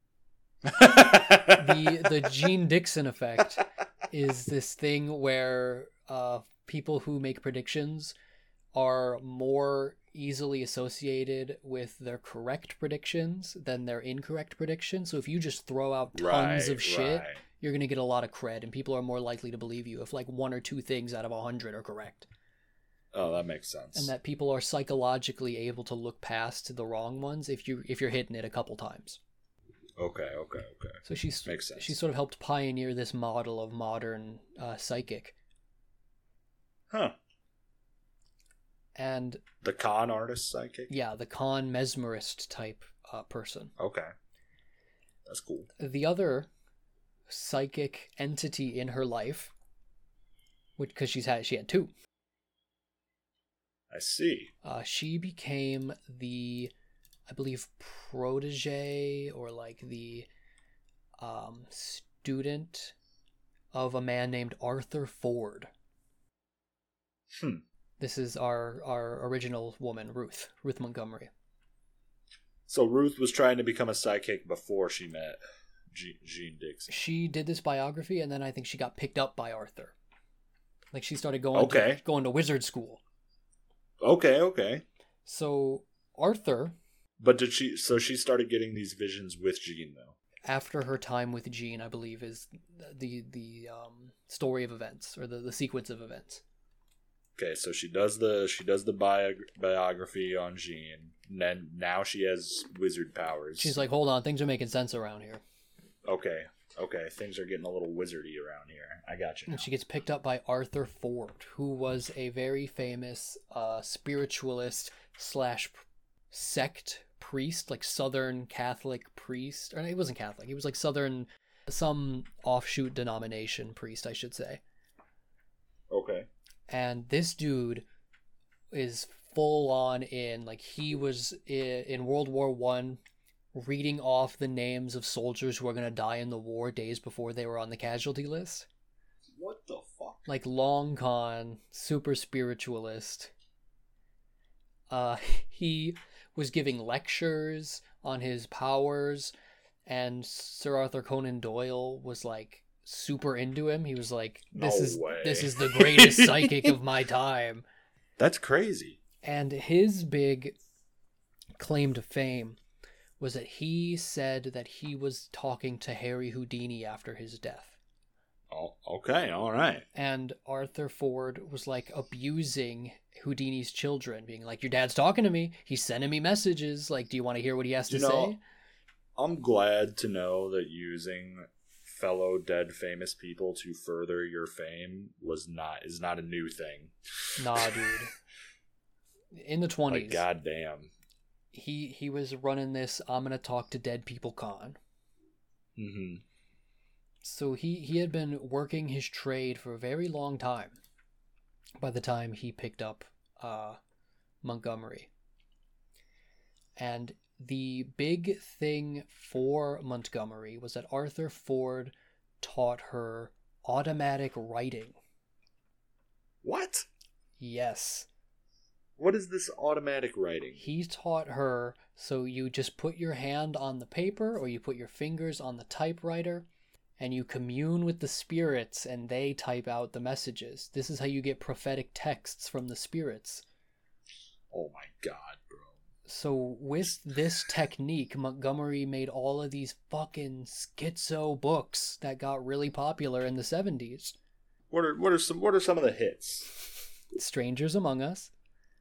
the the Gene Dixon effect is this thing where uh, people who make predictions are more easily associated with their correct predictions than their incorrect predictions. So if you just throw out tons Right, of shit, right. you're going to get a lot of cred, and people are more likely to believe you if like one or two things out of a hundred are correct. Oh, that makes sense. And that people are psychologically able to look past the wrong ones if you if you're hitting it a couple times. Okay, okay, okay. So she's Makes sense. she sort of helped pioneer this model of modern uh, psychic. Huh. And The con artist psychic? yeah, the con mesmerist type uh, person. Okay. That's cool. The other psychic entity in her life, which because she's had she had two. I see. Uh, she became the, I believe, protege or like the um, student of a man named Arthur Ford. Hmm. This is our our original woman, Ruth, Ruth Montgomery. So Ruth was trying to become a psychic before she met G- Jean Dixon. She did this biography, and then I think she got picked up by Arthur. Like she started going Okay. to, going to wizard school. Okay, okay. So Arthur, But did she? So she started getting these visions with Jean, though. after her time with Jean, I believe, is the the um, story of events or the, the sequence of events. Okay, so she does the she does the bio- biography on Jean, and then now she has wizard powers. She's like, hold on, things are making sense around here. okay, okay, things are getting a little wizardy around here. I got you. Now. And she gets picked up by Arthur Ford, who was a very famous uh, spiritualist slash sect priest, like Southern Catholic priest. Or he wasn't Catholic. He was like Southern, some offshoot denomination priest, I should say. Okay. And this dude is full on in, like he was in, in World War One, reading off the names of soldiers who are going to die in the war days before they were on the casualty list. What the fuck? Like long con, super spiritualist. Uh, he was giving lectures on his powers, and Sir Arthur Conan Doyle was like super into him. He was like, "This No is way. this is the greatest psychic of my time." That's crazy. And his big claim to fame was that he said that he was talking to Harry Houdini after his death. Oh, okay, all right. And Arthur Ford was like abusing Houdini's children, being like, your dad's talking to me. He's sending me messages. Like, do you want to hear what he has to You know, say? I'm glad to know that using fellow dead famous people to further your fame was not is not a new thing. Nah, dude. In the twenties, Like, goddamn. he, he was running this I'm going to talk to dead people con. Mm-hmm. So he, he had been working his trade for a very long time by the time he picked up uh, Montgomery. And the big thing for Montgomery was that Arthur Ford taught her automatic writing. What? Yes. What is this automatic writing? He taught her, so you just put your hand on the paper or you put your fingers on the typewriter and you commune with the spirits and they type out the messages. This is how you get prophetic texts from the spirits. Oh my god, bro. So with this technique, Montgomery made all of these fucking schizo books that got really popular in the seventies. What are what are some what are some of the hits? Strangers Among Us.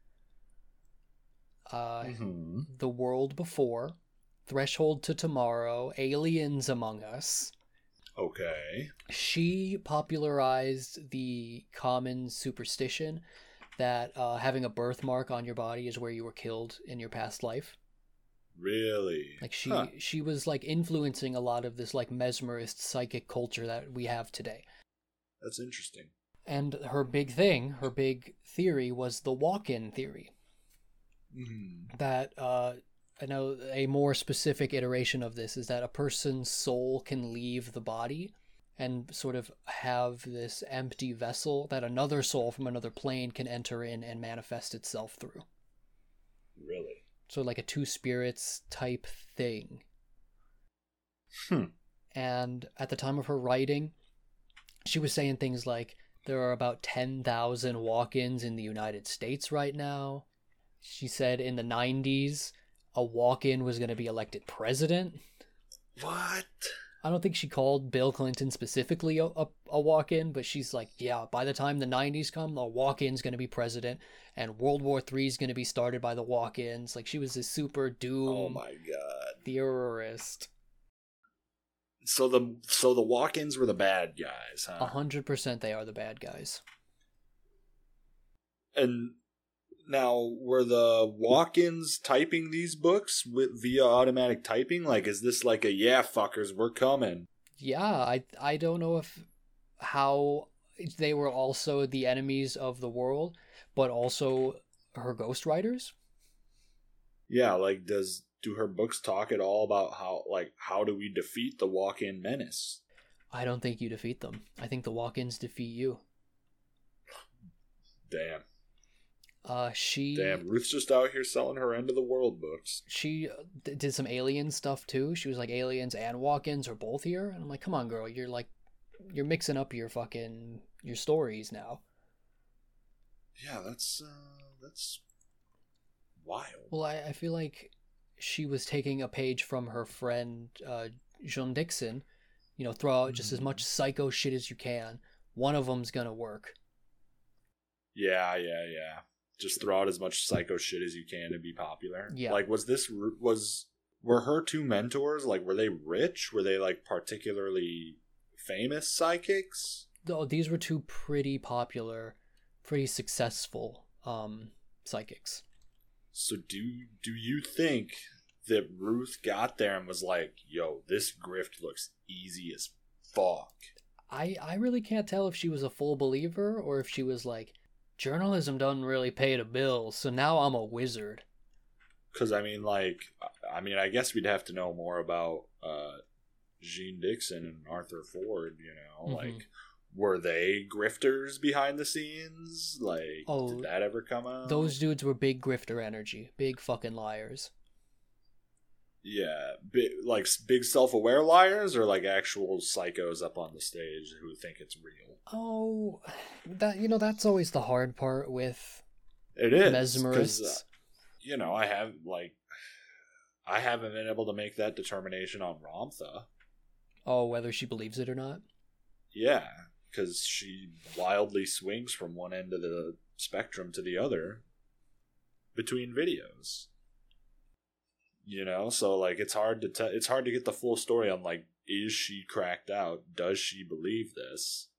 Uh, mm-hmm. The World Before, Threshold to Tomorrow, Aliens Among Us. Okay. She popularized the common superstition that uh, having a birthmark on your body is where you were killed in your past life. Really? Like she, huh. she was like influencing a lot of this like mesmerist psychic culture that we have today. That's interesting. And her big thing, her big theory was the walk-in theory. Mm-hmm. That uh, I know a more specific iteration of this is that a person's soul can leave the body and sort of have this empty vessel that another soul from another plane can enter in and manifest itself through. Really? So like a two spirits type thing. Hmm. And at the time of her writing, she was saying things like, there are about ten thousand walk-ins in the United States right now. She said in the nineties, a walk-in was going to be elected president. What? I don't think she called Bill Clinton specifically a, a, a walk-in, but she's like, yeah, by the time the nineties come, a walk-in's going to be president, and World War Three is going to be started by the walk-ins. Like, she was a super doom Oh my god. theorist. So the so the walk-ins were the bad guys, huh? A hundred percent they are the bad guys. And now, were the walk-ins typing these books with, via automatic typing? Like, is this like a, yeah, fuckers, we're coming? Yeah, I I don't know if how they were also the enemies of the world, but also her ghostwriters. Yeah, like, does do her books talk at all about how, like, how do we defeat the walk-in menace? I don't think you defeat them. I think the walk-ins defeat you. Damn. Uh, she. Damn, Ruth's just out here selling her end of the world books. She d- did some alien stuff too. She was like, aliens and walk-ins are both here, and I'm like, come on, girl, you're like, you're mixing up your fucking your stories now. Yeah, that's uh, that's wild. Well, I, I feel like she was taking a page from her friend uh, Jean Dixon. You know, throw out just as much psycho shit as you can. One of them's gonna work. Yeah, yeah, yeah. Just throw out as much psycho shit as you can to be popular. Yeah. Like, was this was were her two mentors, like, were they rich? Were they like particularly famous psychics? Though these were two pretty popular, pretty successful um psychics. So do do you think that Ruth got there and was like, yo, this grift looks easy as fuck? I, I really can't tell if she was a full believer or if she was like, journalism doesn't really pay the bills, so now I'm a wizard. Because, I mean, like, I mean, I guess we'd have to know more about uh, Jean Dixon and Arthur Ford, you know? Mm-hmm. Like, were they grifters behind the scenes? Like, Oh, did that ever come out? Those dudes were big grifter energy. Big fucking liars. Yeah, big, like big self-aware liars, or like actual psychos up on the stage who think it's real. Oh, that you know that's always the hard part with it is mesmerists. Uh, you know, I have like, I haven't been able to make that determination on Ramtha. Oh, whether she believes it or not. Yeah, because she wildly swings from one end of the spectrum to the other between videos. You know, so like it's hard to tell. It's hard to get the full story on like, is she cracked out? Does she believe this,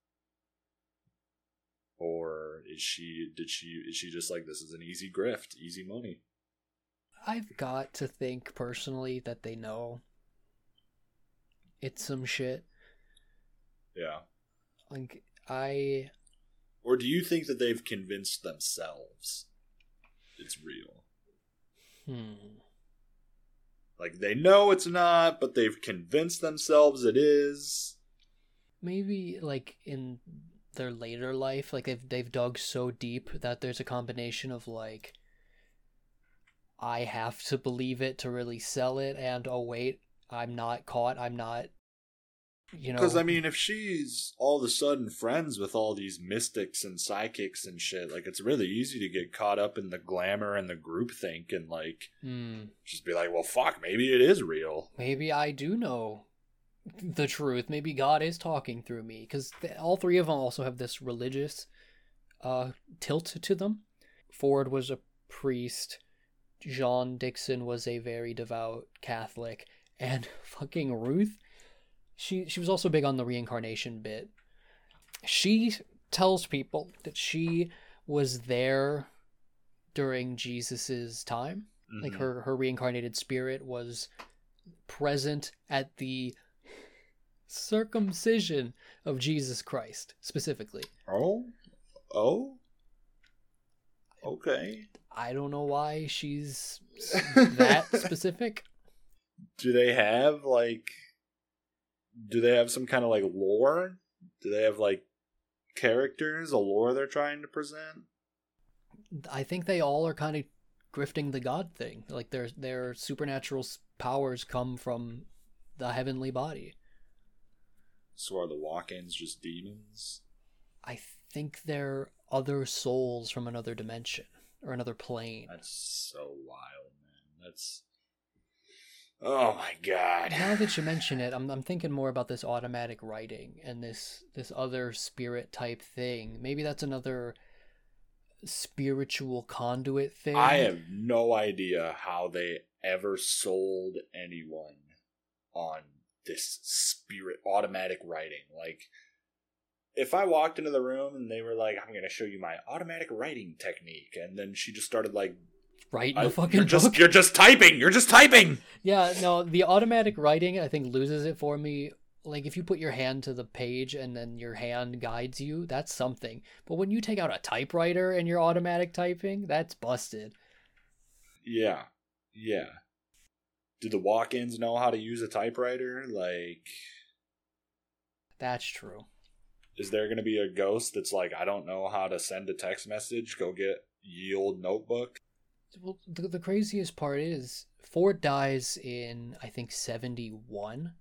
or is she? Did she? Is she just like, this is an easy grift, easy money? I've got to think personally that they know it's some shit. Yeah. Like I. Or do you think that they've convinced themselves it's real? Hmm. Like, they know it's not, but they've convinced themselves it is. Maybe, like, in their later life, like, they've, they've dug so deep that there's a combination of, like, I have to believe it to really sell it, and, oh, wait, I'm not caught, I'm not, you know... Because, I mean, if she's all of a sudden friends with all these mystics and psychics and shit, like, it's really easy to get caught up in the glamour and the groupthink and, like, mm. just be like, well, fuck, maybe it is real. Maybe I do know the truth. Maybe God is talking through me. Because all three of them also have this religious uh, tilt to them. Ford was a priest. Jean Dixon was a very devout Catholic. And fucking Ruth, she she was also big on the reincarnation bit. She tells people that she was there during Jesus's time. Mm-hmm. Like her, her reincarnated spirit was present at the circumcision of Jesus Christ, specifically. Oh? Oh? Okay. I don't know why she's that specific. Do they have, like... Do they have some kind of, like, lore? Do they have, like, characters, a lore they're trying to present? I think they all are kind of grifting the God thing. Like, their their supernatural powers come from the heavenly body. So are the walk-ins just demons? I think they're other souls from another dimension or another plane. That's so wild, man. That's... Oh my god. Now that you mention it, I'm I'm thinking more about this automatic writing and this this other spirit type thing. Maybe that's another spiritual conduit thing. I have no idea how they ever sold anyone on this spirit automatic writing. Like, if I walked into the room and they were like, I'm going to show you my automatic writing technique, and then she just started like, writing a fucking you're book. Just, you're just typing. You're just typing. Yeah, no, the automatic writing, I think, loses it for me. Like, if you put your hand to the page and then your hand guides you, that's something. But when you take out a typewriter and you're automatic typing, that's busted. Yeah. Yeah. Do the walk-ins know how to use a typewriter? Like... That's true. Is there going to be a ghost that's like, I don't know how to send a text message, go get ye old notebook? Well, the, the craziest part is Ford dies in, I think, seventy-one.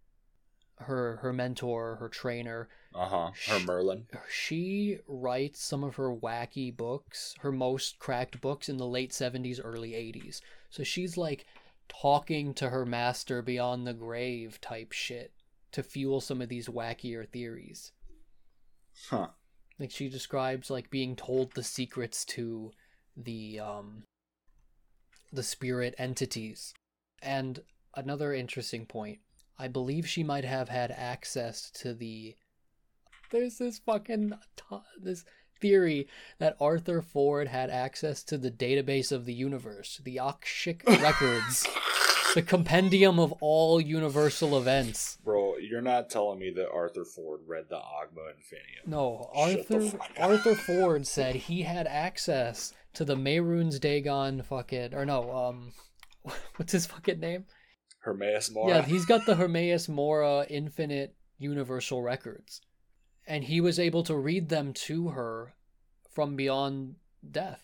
Her her mentor, her trainer. Uh-huh. Her she, Merlin. She writes some of her wacky books, her most cracked books in the late seventies, early eighties. So she's like talking to her master beyond the grave type shit to fuel some of these wackier theories. Huh. Like, she describes like being told the secrets to the um the spirit entities. And another interesting point, I believe she might have had access to the... There's this fucking... this theory that Arthur Ford had access to the database of the universe, the Akashic Records, the compendium of all universal events. Bro, you're not telling me that Arthur Ford read the Agma Infinium. No, Arthur Arthur Ford said he had access to the Mehrunes Dagon fucking... Or no, um... what's his fucking name? Hermaeus Mora? Yeah, he's got the Hermaeus Mora Infinite Universal Records. And he was able to read them to her from beyond death.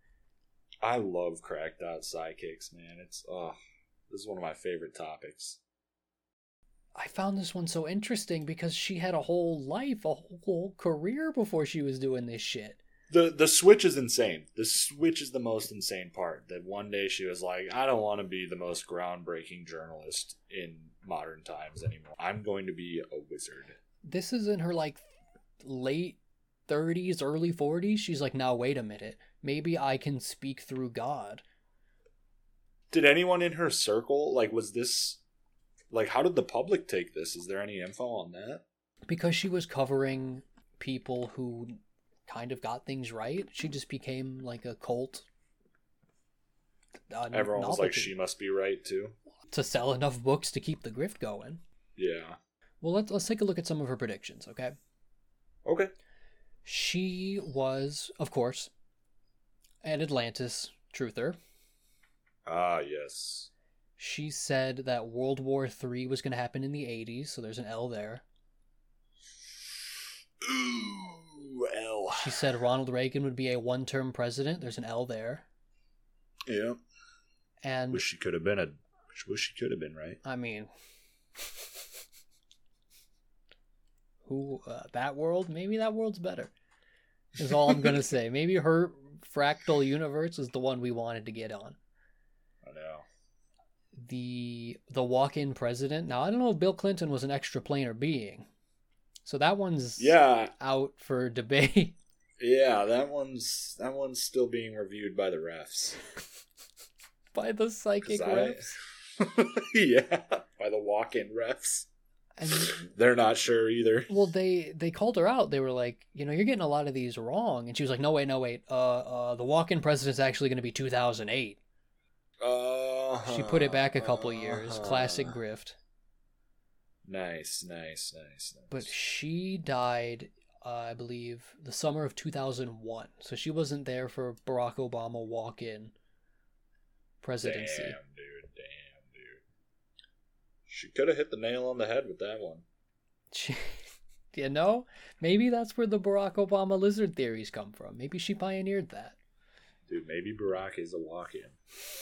I love cracked out sidekicks, man. It's, oh, this is one of my favorite topics. I found this one so interesting because she had a whole life, a whole career before she was doing this shit. The the switch is insane. The switch is the most insane part. That one day she was like, I don't want to be the most groundbreaking journalist in modern times anymore. I'm going to be a wizard. This is in her, like, late thirties, early forties. She's like, now wait a minute. Maybe I can speak through God. Did anyone in her circle, like, was this... Like, how did the public take this? Is there any info on that? Because she was covering people who... kind of got things right, she just became like a cult. Uh, Everyone was novelty. like, she must be right too. To sell enough books to keep the grift going. Yeah. Well, let's let's take a look at some of her predictions, okay? Okay. She was, of course, an Atlantis truther. Ah, yes. She said that World War Three was going to happen in the eighties, so there's an L there. Ooh, L. She said Ronald Reagan would be a one-term president. There's an L there. Yeah. And wish she could have been a. Wish she could have been, right? I mean, who uh, that world? Maybe that world's better. Is all I'm gonna say. Maybe her fractal universe is the one we wanted to get on. I know. The the walk-in president. Now I don't know if Bill Clinton was an extraplanar being, so that one's Yeah. out for debate. Yeah, that one's that one's still being reviewed by the refs. By the psychic 'Cause I- refs. Yeah, by the walk-in refs. And They're not sure either. well, they they called her out. They were like, you know, you're getting a lot of these wrong. And she was like, no wait, no wait. Uh, uh, the walk-in president's actually going to be two thousand eight. Uh, She put it back a couple years. Classic grift. Nice, nice, nice, nice. But she died, uh, I believe, the summer of two thousand one. So she wasn't there for Barack Obama walk-in presidency. Damn, dude. Damn, dude. She could have hit the nail on the head with that one. She, you know, maybe that's where the Barack Obama lizard theories come from. Maybe she pioneered that. Dude, maybe Barack is a walk-in.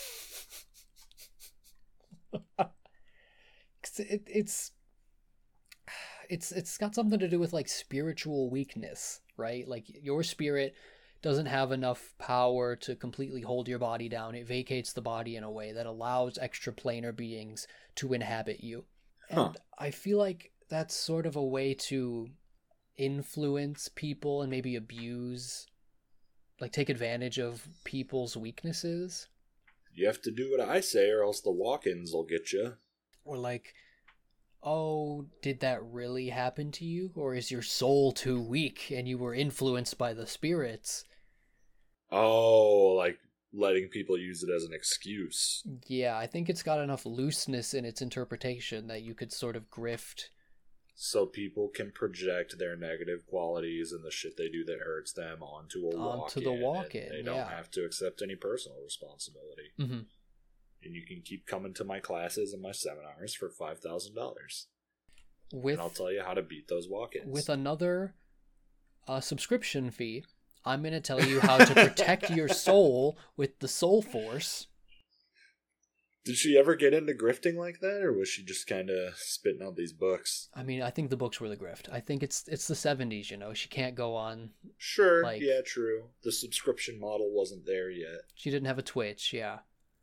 it, it's it's it's got something to do with like spiritual weakness, right? Like your spirit doesn't have enough power to completely hold your body down. It vacates the body in a way that allows extraplanar beings to inhabit you. And Huh. I feel like that's sort of a way to influence people and maybe abuse, like take advantage of people's weaknesses. You have to do what I say or else the walk-ins will get you. Or like, oh, did that really happen to you? Or is your soul too weak and you were influenced by the spirits? Oh, like letting people use it as an excuse. Yeah, I think it's got enough looseness in its interpretation that you could sort of grift. So people can project their negative qualities and the shit they do that hurts them onto a walk-in. Onto the walk-in, and They don't yeah. have to accept any personal responsibility. Mm-hmm. And you can keep coming to my classes and my seminars for five thousand dollars. With, And I'll tell you how to beat those walk-ins. with another uh, subscription fee, I'm going to tell you how to protect your soul with the Soul Force. Did she ever get into grifting like that, or was she just kind of spitting out these books? I mean, I think the books were the grift. I think it's it's the seventies, you know. She can't go on. Sure, Like- yeah, true. The subscription model wasn't there yet. She didn't have a Twitch, yeah.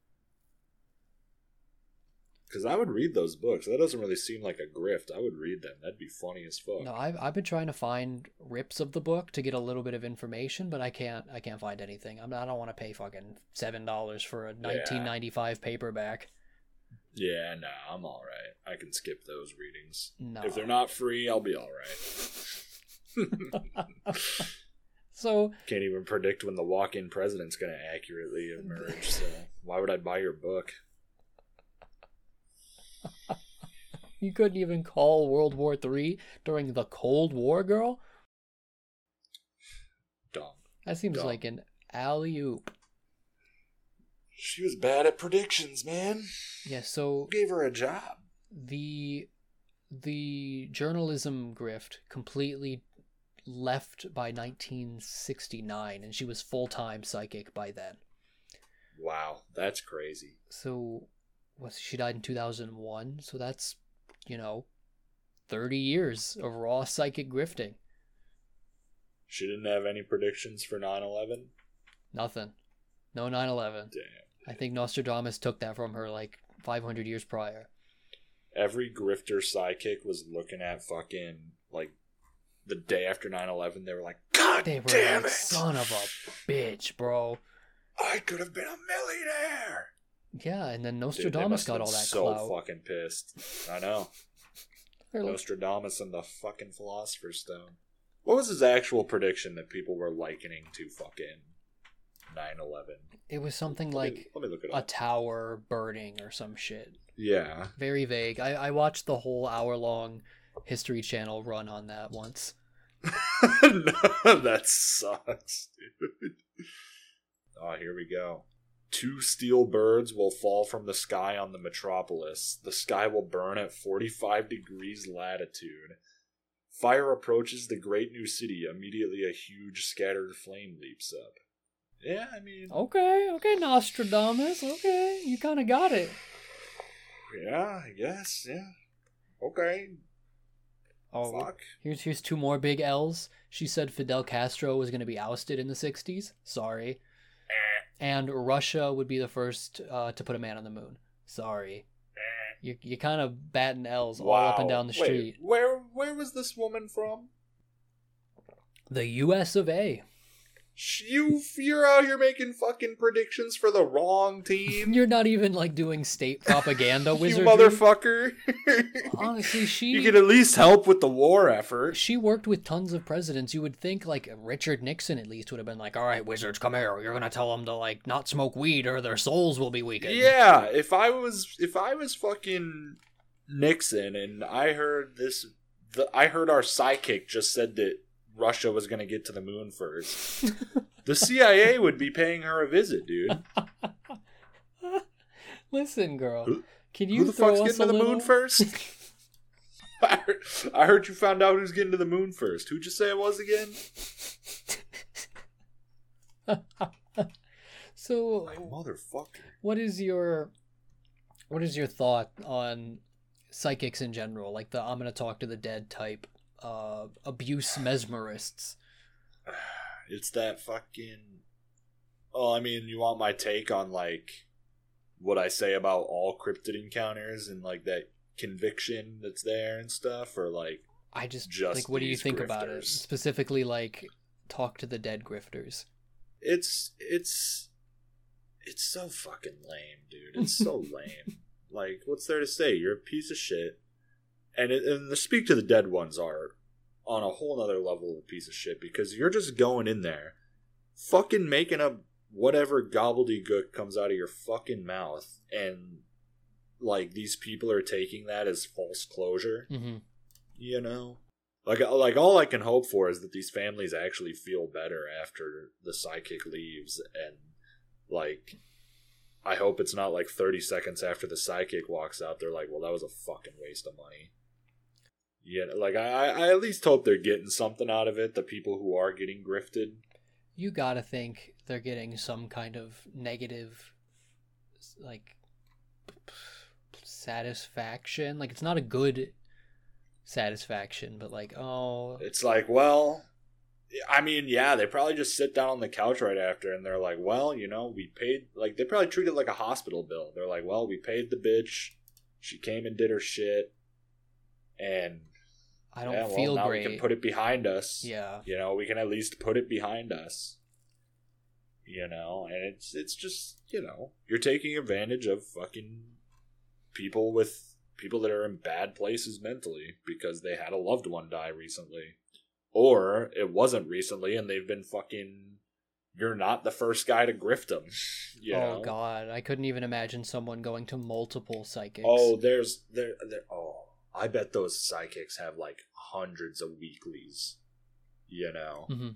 Because I would read those books. That doesn't really seem like a grift. I would read them. That'd be funny as fuck. No, I've I've been trying to find rips of the book to get a little bit of information, but I can't I can't find anything. I'm not, I don't want to pay fucking seven dollars for a nineteen ninety-five paperback. Yeah, no, I'm all right. I can skip those readings. No. If they're not free, I'll be all right. So Can't even predict when the walk-in president's going to accurately emerge. So why would I buy your book? you couldn't even call World War Three during the Cold War, girl? Dumb. That seems Dumb. like an alley-oop. She was bad at predictions, man. Yeah, so Who gave her a job? the the journalism grift completely left by nineteen sixty-nine, and she was full-time psychic by then. Wow, that's crazy. So was she died in two thousand one, so that's, you know, thirty years of raw psychic grifting. She didn't have any predictions for nine eleven? Nothing. No nine eleven. Damn. I think Nostradamus took that from her like five hundred years prior. Every grifter psychic was looking at fucking, like, the day after nine eleven. They were like, God They were damn like, it! son of a bitch, bro. I could have been a millionaire! Yeah, and then Dude, they Nostradamus must have got all been that so clout. fucking pissed. I know. They're like, Nostradamus and the fucking Philosopher's Stone. What was his actual prediction that people were likening to fucking nine eleven? it was something Let like me, let me look it a up. tower burning or some shit. Yeah. Very vague. I, I watched the whole hour long History Channel run on that once. No, that sucks, dude. Oh, here we go. Two steel birds will fall from the sky on the metropolis. The sky will burn at forty-five degrees latitude. Fire approaches the great new city. Immediately a huge scattered flame leaps up. Yeah, I mean... Okay, okay, Nostradamus. Okay, you kind of got it. Yeah, I guess, yeah. Okay. Oh, Fuck. Here's, here's two more big L's. She said Fidel Castro was going to be ousted in the sixties. Sorry. And Russia would be the first uh, to put a man on the moon. Sorry. You you kind of batting L's all Wow. up and down the Wait, street. where where was this woman from? The U S of A. You you're out here making fucking predictions for the wrong team. You're not even like doing state propaganda You wizardry. motherfucker. Honestly, she You could at least help with the war effort. she worked with tons of presidents. You would think like Richard Nixon at least would have been like, "All right, wizards, come here. You're gonna tell them to like not smoke weed or their souls will be weakened." Yeah, if I was if I was fucking Nixon and I heard this, the, I heard our psychic just said that Russia was going to get to the moon first. The C I A would be paying her a visit, dude. Listen, girl, Who- can you Who the throw fuck's us getting a to the little... moon first? I heard, I heard you found out who's getting to the moon first. Who'd you say it was again? So, Like, motherfucker. what is your what is your thought on psychics in general, like the I'm gonna talk to the dead type, uh, abuse mesmerists? It's that fucking... Well, I mean, you want my take on, like, what I say about all cryptid encounters and, like, that conviction that's there and stuff? Or, like, I just, Just like, what do you these think about it? grifters. Specifically, like, talk to the dead grifters. it's... It's... It's so fucking lame, dude. It's so lame. Like, what's there to say? You're a piece of shit. And, it, and the Speak to the Dead ones are on a whole nother level of a piece of shit because you're just going in there, fucking making up whatever gobbledygook comes out of your fucking mouth, and, like, these people are taking that as false closure, Mm-hmm. you know? Like, like all I can hope for is that these families actually feel better after the psychic leaves, and, like, I hope it's not like thirty seconds after the psychic walks out, they're like, well, that was a fucking waste of money. Yeah, like, I, I at least hope they're getting something out of it, the people who are getting grifted. You gotta think they're getting some kind of negative, like, satisfaction. Like, it's not a good satisfaction, but like, oh, It's like, well, I mean, yeah, they probably just sit down on the couch right after and they're like, well, you know, we paid, like, they probably treat it like a hospital bill. They're like, well, we paid the bitch, she came and did her shit, and I don't yeah, well, feel now great. we can put it behind us. Yeah. You know, we can at least put it behind us. You know, and it's it's just, you know, you're taking advantage of fucking people with people that are in bad places mentally because they had a loved one die recently. Or it wasn't recently and they've been fucking, you're not the first guy to grift them. You oh know? god, I couldn't even imagine someone going to multiple psychics. Oh, there's there there oh, I bet those psychics have like hundreds of weeklies. You know. Mm-hmm.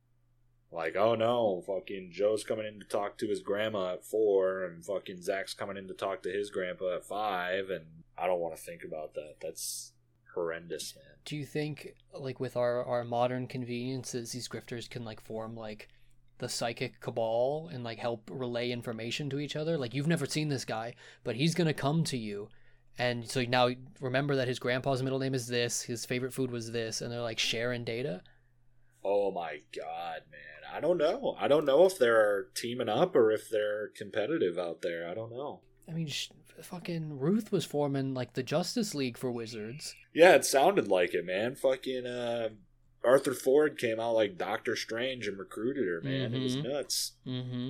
Like, oh no, fucking Joe's coming in to talk to his grandma at four, and fucking Zach's coming in to talk to his grandpa at five, and I don't want to think about that. That's horrendous, man. Do you think, like, with our, our modern conveniences, these grifters can, like, form, like, the psychic cabal and, like, help relay information to each other? Like, you've never seen this guy, but he's gonna come to you, and so now remember that his grandpa's middle name is this, his favorite food was this, and they're, like, sharing data? Oh my god, man. I don't know. I don't know if they're teaming up or if they're competitive out there. I don't know. I mean, sh- fucking Ruth was forming, like, the Justice League for wizards. Yeah, it sounded like it, man. Fucking uh, Arthur Ford came out like Doctor Strange and recruited her, man. Mm-hmm. It was nuts. Mm-hmm.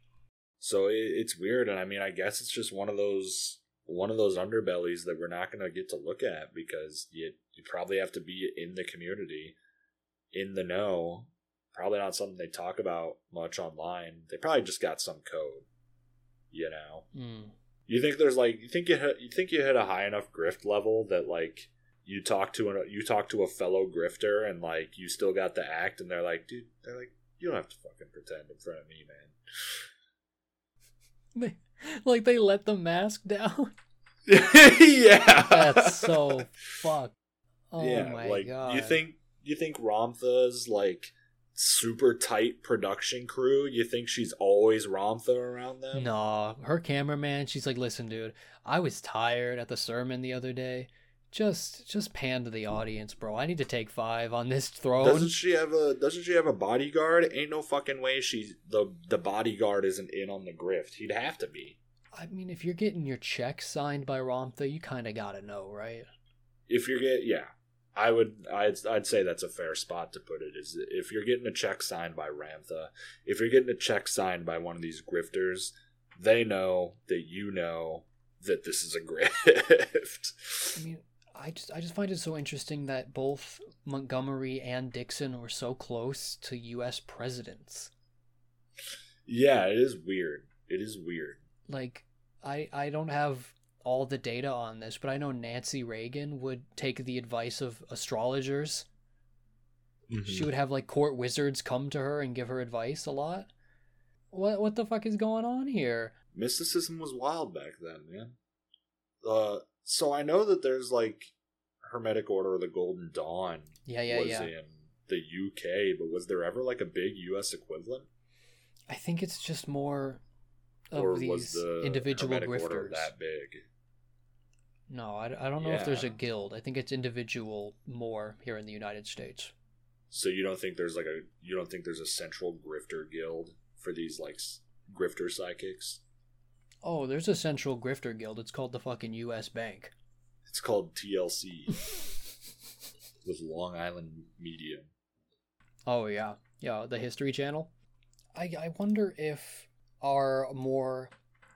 So it, it's weird, and I mean, I guess it's just one of those one of those underbellies that we're not going to get to look at because you you probably have to be in the community, in the know. Probably not something they talk about much online. They probably just got some code, you know. Mm. You think there's like you think you hit, you think you hit a high enough grift level that like you talk to an, you talk to a fellow grifter and like you still got the act, and they're like, dude, they're like, you don't have to fucking pretend in front of me, man. They, like they let the mask down. Yeah, That's so fucked. Oh yeah, my like god. you think you think Ramtha's like super tight production crew? You think she's always Ramtha around them? No, her cameraman, she's like, listen, dude, I was tired at the sermon the other day. Just just pan to the audience, bro. I need to take five on this throne. Doesn't she have a Doesn't she have a bodyguard? Ain't no fucking way she the the bodyguard isn't in on the grift. He'd have to be. I mean, if you're getting your check signed by Ramtha, you kind of gotta know, right? If you're get yeah, I would I'd I'd say that's a fair spot to put it. Is if you're getting a check signed by Ramtha, if you're getting a check signed by one of these grifters, they know that you know that this is a grift. I mean, I just I just find it so interesting that both Montgomery and Dixon were so close to U S presidents. Yeah, it is weird. It is weird. Like, I I don't have all the data on this, but I know Nancy Reagan would take the advice of astrologers. Mm-hmm. She would have like court wizards come to her and give her advice a lot. What what the fuck is going on here? Mysticism was wild back then, man. Uh, so I know that there's like Hermetic Order of the Golden Dawn. Yeah, yeah, was yeah. in the U K, but was there ever like a big U S equivalent? I think it's just more of Or these was the individual Hermetic Order grifters. that big? No, I, I don't know if there's a Yeah. guild. I think it's individual more here in the United States. So you don't think there's like a you don't think there's a central grifter guild for these like s- grifter psychics? Oh, there's a central grifter guild. It's called the fucking U S Bank. It's called T L C with Long Island Medium. Oh yeah, yeah, the History Channel. I I wonder if our more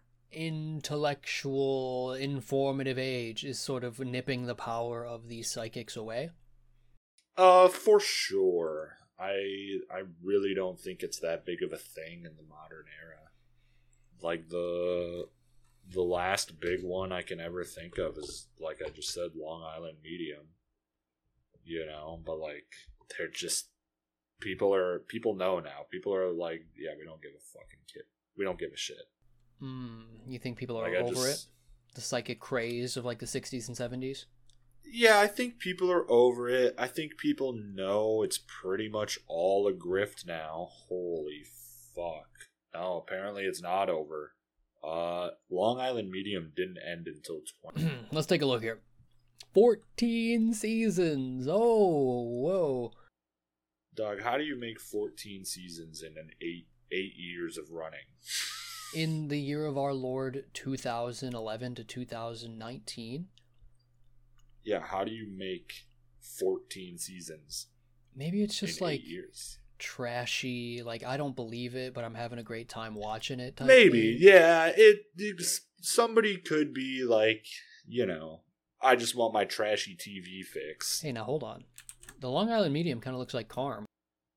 intellectual, informative age is sort of nipping the power of these psychics away. Uh, for sure. I I really don't think it's that big of a thing in the modern era. Like the the last big one I can ever think of is, like I just said, Long Island Medium. You know, but like they're just people are people know now. People are like, yeah, we don't give a fucking shit. We don't give a shit. Hmm. You think people are Like, I over just- it? The psychic craze of like the sixties and seventies? Yeah, I think people are over it. I think people know it's pretty much all a grift now. Holy fuck. No, apparently it's not over. Uh, Long Island Medium didn't end until twenty. Let's take a look here. fourteen seasons. Oh, whoa. Doug, how do you make fourteen seasons in an eight eight years of running? In the year of our Lord two thousand eleven to two thousand nineteen. Yeah, how do you make fourteen seasons Maybe it's just in like eight years? trashy, like I don't believe it, but I'm having a great time watching it. Type Maybe, thing. yeah. It, it somebody could be like, you know, I just want my trashy T V fix. Hey, now hold on. The Long Island Medium kind of looks like Carm.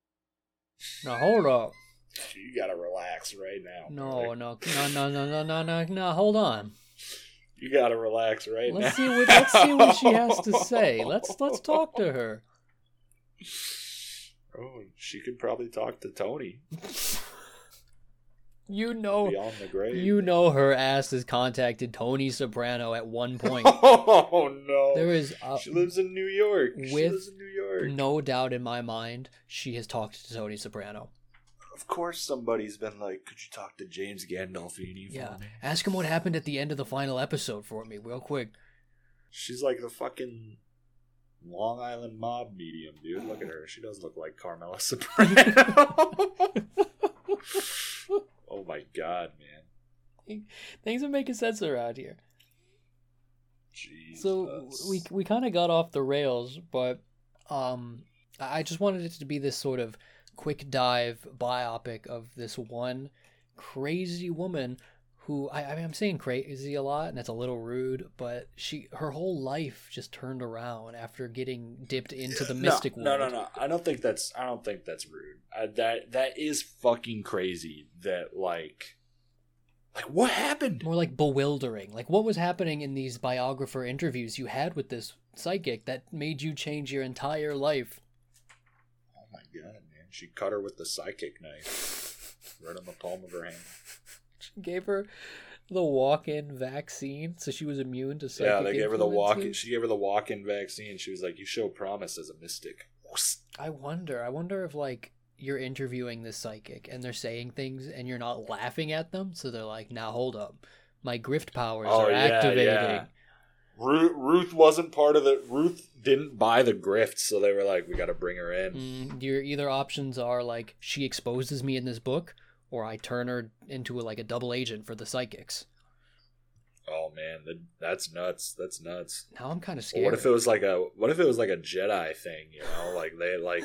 Now hold up. You gotta relax right now. No, brother. no, no, no, no, no, no, no, no. Hold on. You gotta relax right Let's now. see what let's see what she has to say. Let's let's talk to her. Oh, she could probably talk to Tony You know, beyond the grave. you know, her ass has contacted Tony Soprano at one point. Oh no! There is uh, she lives in New York. she with lives in New York. no doubt in my mind she has talked to Tony Soprano. Of course, somebody's been like, "Could you talk to James Gandolfini for Yeah, me?" ask him what happened at the end of the final episode for me, real quick. She's like the fucking Long Island mob medium, dude. Look at her. She does look like Carmela Soprano. Oh my god, man. Things are making sense around here. Jesus. So we we kind of got off the rails, but um, I just wanted it to be this sort of quick dive biopic of this one crazy woman who I, I mean I'm saying crazy a lot and it's a little rude, but she her whole life just turned around after getting dipped into the mystic no, world. No, no, no. I don't think that's. I don't think that's rude. Uh, that that is fucking crazy. That like, like what happened? More like bewildering. Like what was happening in these biographer interviews you had with this psychic that made you change your entire life? Oh my god, man! She cut her with the psychic knife, right on the palm of her hand. gave her the walk-in vaccine, so she was immune to psychic Yeah, they gave her the walk. influences. She gave her the walk-in vaccine. She was like, "You show promise as a mystic." I wonder. I wonder if like you're interviewing this psychic and they're saying things and you're not laughing at them, so they're like, "Now hold up, my grift powers Oh, are yeah, activating." yeah. Ruth, Ruth wasn't part of the. Ruth didn't buy the grift, so they were like, "We got to bring her in." Mm, your either options are like she exposes me in this book, or I turn her into a, like a double agent for the psychics. Oh man, that, that's nuts. That's nuts. Now I'm kind of Well, scared. what if it was like a what if it was like a Jedi thing, you know? Like they like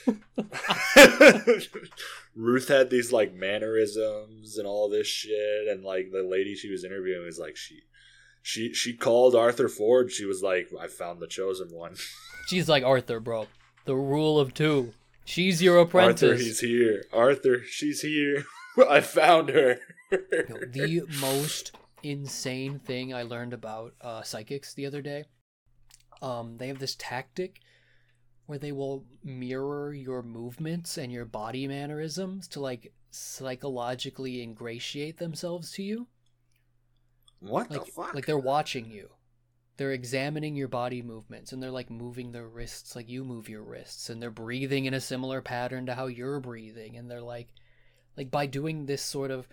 Ruth had these like mannerisms and all this shit, and like the lady she was interviewing was like she she she called Arthur Ford. She was like, "I found the chosen one." She's like, Arthur, bro. The rule of two. She's your apprentice. Arthur, he's here. Arthur, she's here. I found her. Yo, the most insane thing I learned about uh, psychics the other day. Um, they have this tactic where they will mirror your movements and your body mannerisms to like psychologically ingratiate themselves to you. What Like, the fuck? like they're watching you. They're examining your body movements and they're like moving their wrists like you move your wrists, and they're breathing in a similar pattern to how you're breathing, and they're like like by doing this sort of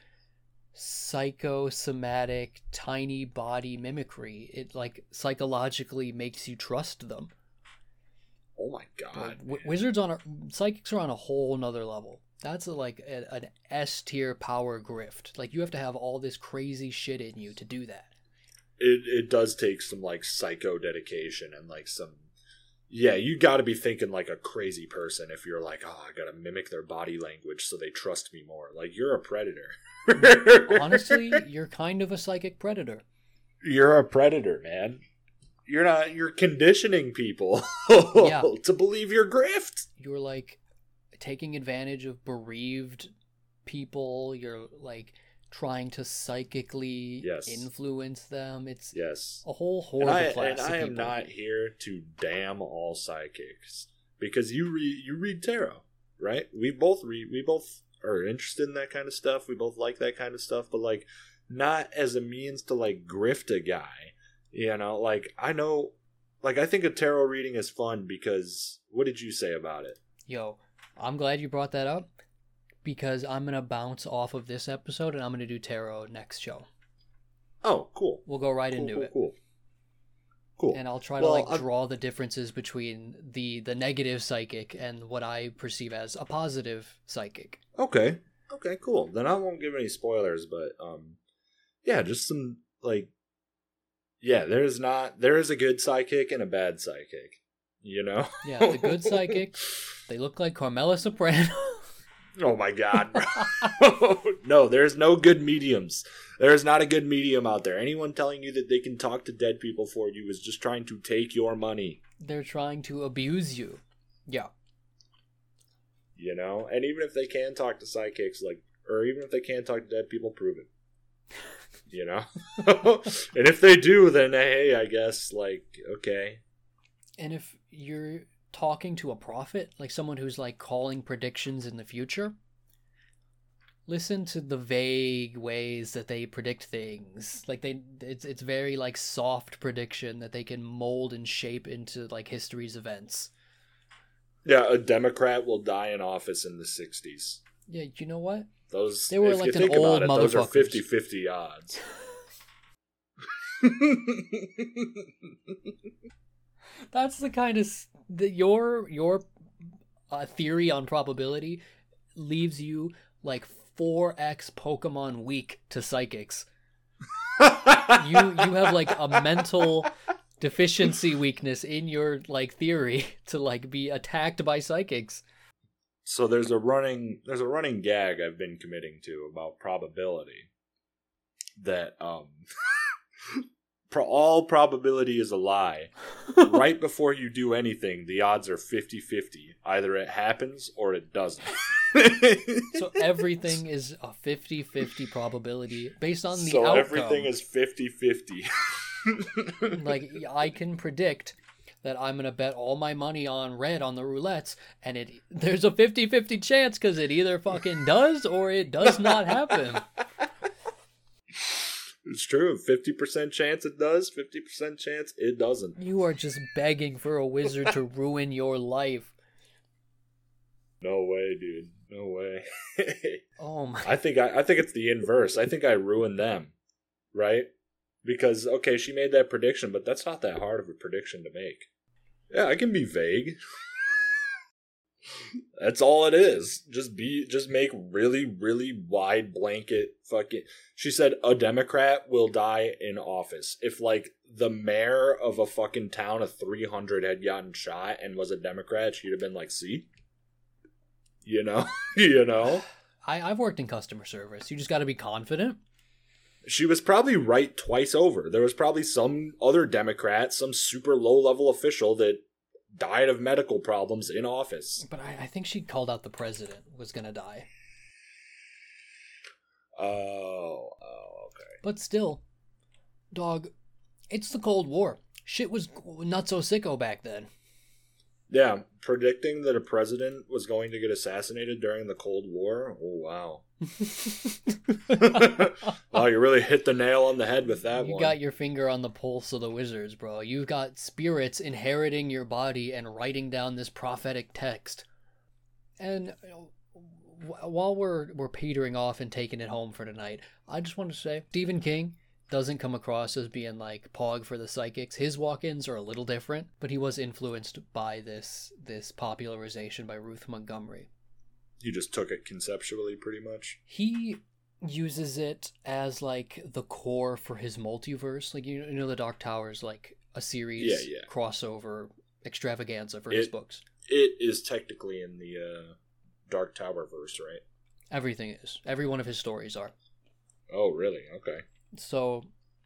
psychosomatic tiny body mimicry, it like psychologically makes you trust them. Oh my god. W- wizards on a psychics are on a whole nother level. That's a, like a, an S tier power grift. Like you have to have all this crazy shit in you to do that. It it does take some like psycho dedication and like some yeah, you got to be thinking like a crazy person if you're like, "Oh, I got to mimic their body language so they trust me more." Like you're a predator. Honestly, you're kind of a psychic predator. You're a predator, man. You're not you're conditioning people Yeah. to believe your grift. You're like taking advantage of bereaved people. You're like trying to psychically Yes. influence them. It's Yes. a whole And horrible I, class and of I am people. not here to damn all psychics because you read you read tarot, right? We both read. We both are interested in that kind of stuff. We both like that kind of stuff, but like not as a means to like grift a guy. You know, like I know, like I think a tarot reading is fun because what did you say about it? Yo, I'm glad you brought that up because I'm going to bounce off of this episode and I'm going to do tarot next show. Oh, cool. We'll go right Cool, into cool, it. cool. Cool. And I'll try Well, to like I'm- draw the differences between the the negative psychic and what I perceive as a positive psychic. Okay. Okay, cool. Then I won't give any spoilers, but um yeah, just some like yeah, there's not there is a good psychic and a bad psychic. You know? Yeah, the good psychic, they look like Carmela Soprano. Oh my god. Bro. No, there's no good mediums. There is not a good medium out there. Anyone telling you that they can talk to dead people for you is just trying to take your money. They're trying to abuse you. Yeah. You know? And even if they can talk to psychics, like or even if they can talk to dead people, prove it. You know? And if they do, then hey, I guess like okay. And if you're talking to a prophet, like someone who's like calling predictions in the future, listen to the vague ways that they predict things. Like they it's it's very like soft prediction that they can mold and shape into like history's events. Yeah, a Democrat will die in office in the sixties. Yeah, you know what? Those They were if you elected think old about it, those are motherfuckers. fifty-fifty odds. That's the kind of s- the, your your uh, theory on probability leaves you like four x Pokemon weak to psychics. You you have like a mental deficiency weakness in your like theory to like be attacked by psychics. So there's a running there's a running gag I've been committing to about probability that um pro- all probability is a lie. Right before you do anything, the odds are fifty-fifty. Either it happens or it doesn't. So everything is a fifty-fifty probability based on the so outcome. everything is fifty-fifty. Like I can predict that I'm going to bet all my money on red on the roulettes, and it there's a fifty-fifty chance because it either fucking does or it does not happen. It's true. fifty percent chance it does, fifty percent chance it doesn't. You are just begging for a wizard to ruin your life. No way, dude. No way. Oh my. I think I, I think it's the inverse. I think I ruined them. Right? Because, okay, she made that prediction, but that's not that hard of a prediction to make. Yeah, I can be vague. That's all it is. Just be, just make really, really wide blanket fucking... She said a Democrat will die in office. If, like, the mayor of a fucking town of three hundred had gotten shot and was a Democrat, she'd have been like, see? You know? you know? I, I've worked in customer service. You just got to be confident. She was probably right twice over. There was probably some other Democrat, some super low-level official that died of medical problems in office. But I, I think she called out the president was going to die. Oh, oh, okay. But still, dog, it's the Cold War. Shit was not so sicko back then. Yeah, predicting that a president was going to get assassinated during the Cold War? Oh, wow. Wow, you really hit the nail on the head with that you one. You got your finger on the pulse of the wizards, bro. You've got spirits inheriting your body and writing down this prophetic text. And you know, while we're we're petering off and taking it home for tonight, I just want to say Stephen King doesn't come across as being like Pog for the psychics. His walk-ins are a little different, but he was influenced by this this popularization by Ruth Montgomery. He just took it conceptually, pretty much. He uses it as like the core for his multiverse. Like you know, the Dark Tower is like a series yeah, yeah. crossover extravaganza for it, his books. It is technically in the uh, Dark Tower verse, right? Everything is. Every one of his stories are. Oh, really? Okay. So,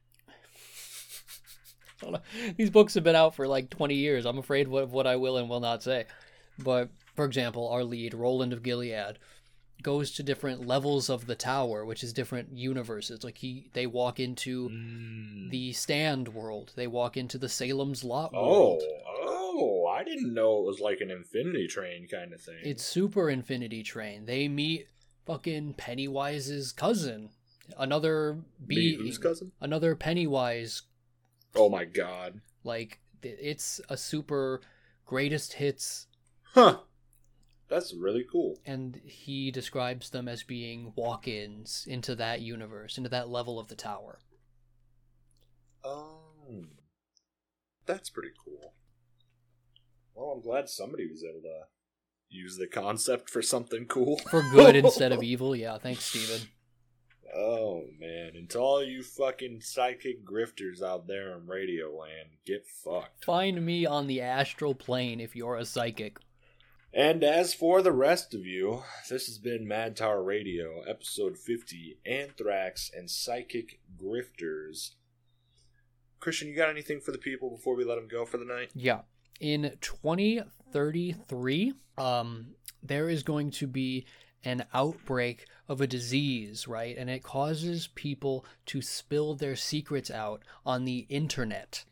these books have been out for like twenty years. I'm afraid of what I will and will not say. But, for example, our lead, Roland of Gilead, goes to different levels of the tower, which is different universes. Like, he, they walk into mm. the Stand world. They walk into the Salem's Lot oh, world. Oh, I didn't know it was like an Infinity Train kind of thing. It's super Infinity Train. They meet fucking Pennywise's cousin. Another be whose cousin? Another Pennywise. Oh my god! Like it's a super greatest hits. Huh. That's really cool. And he describes them as being walk-ins into that universe, into that level of the tower. Oh, that's pretty cool. Well, I'm glad somebody was able to use the concept for something cool. For good instead of evil. Yeah, thanks, Steven. Oh, man. And to all you fucking psychic grifters out there in Radio Land, get fucked. Find me on the astral plane if you're a psychic. And as for the rest of you, this has been Mad Tower Radio, episode fifty, Anthrax and Psychic Grifters. Christian, you got anything for the people before we let them go for the night? Yeah. In twenty thirty-three, um, there is going to be an outbreak of a disease, right? And it causes people to spill their secrets out on the internet.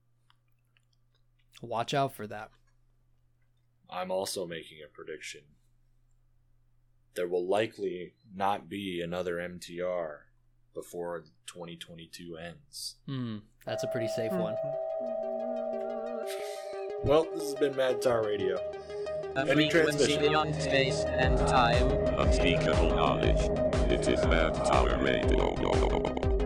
Watch out for that. I'm also making a prediction. There will likely not be another M T R before twenty twenty-two ends. Hmm, that's a pretty safe one. Well, this has been Mad Tower Radio. A Any frequency beyond space and time. Unspeakable knowledge. It is Mad Tower Radio.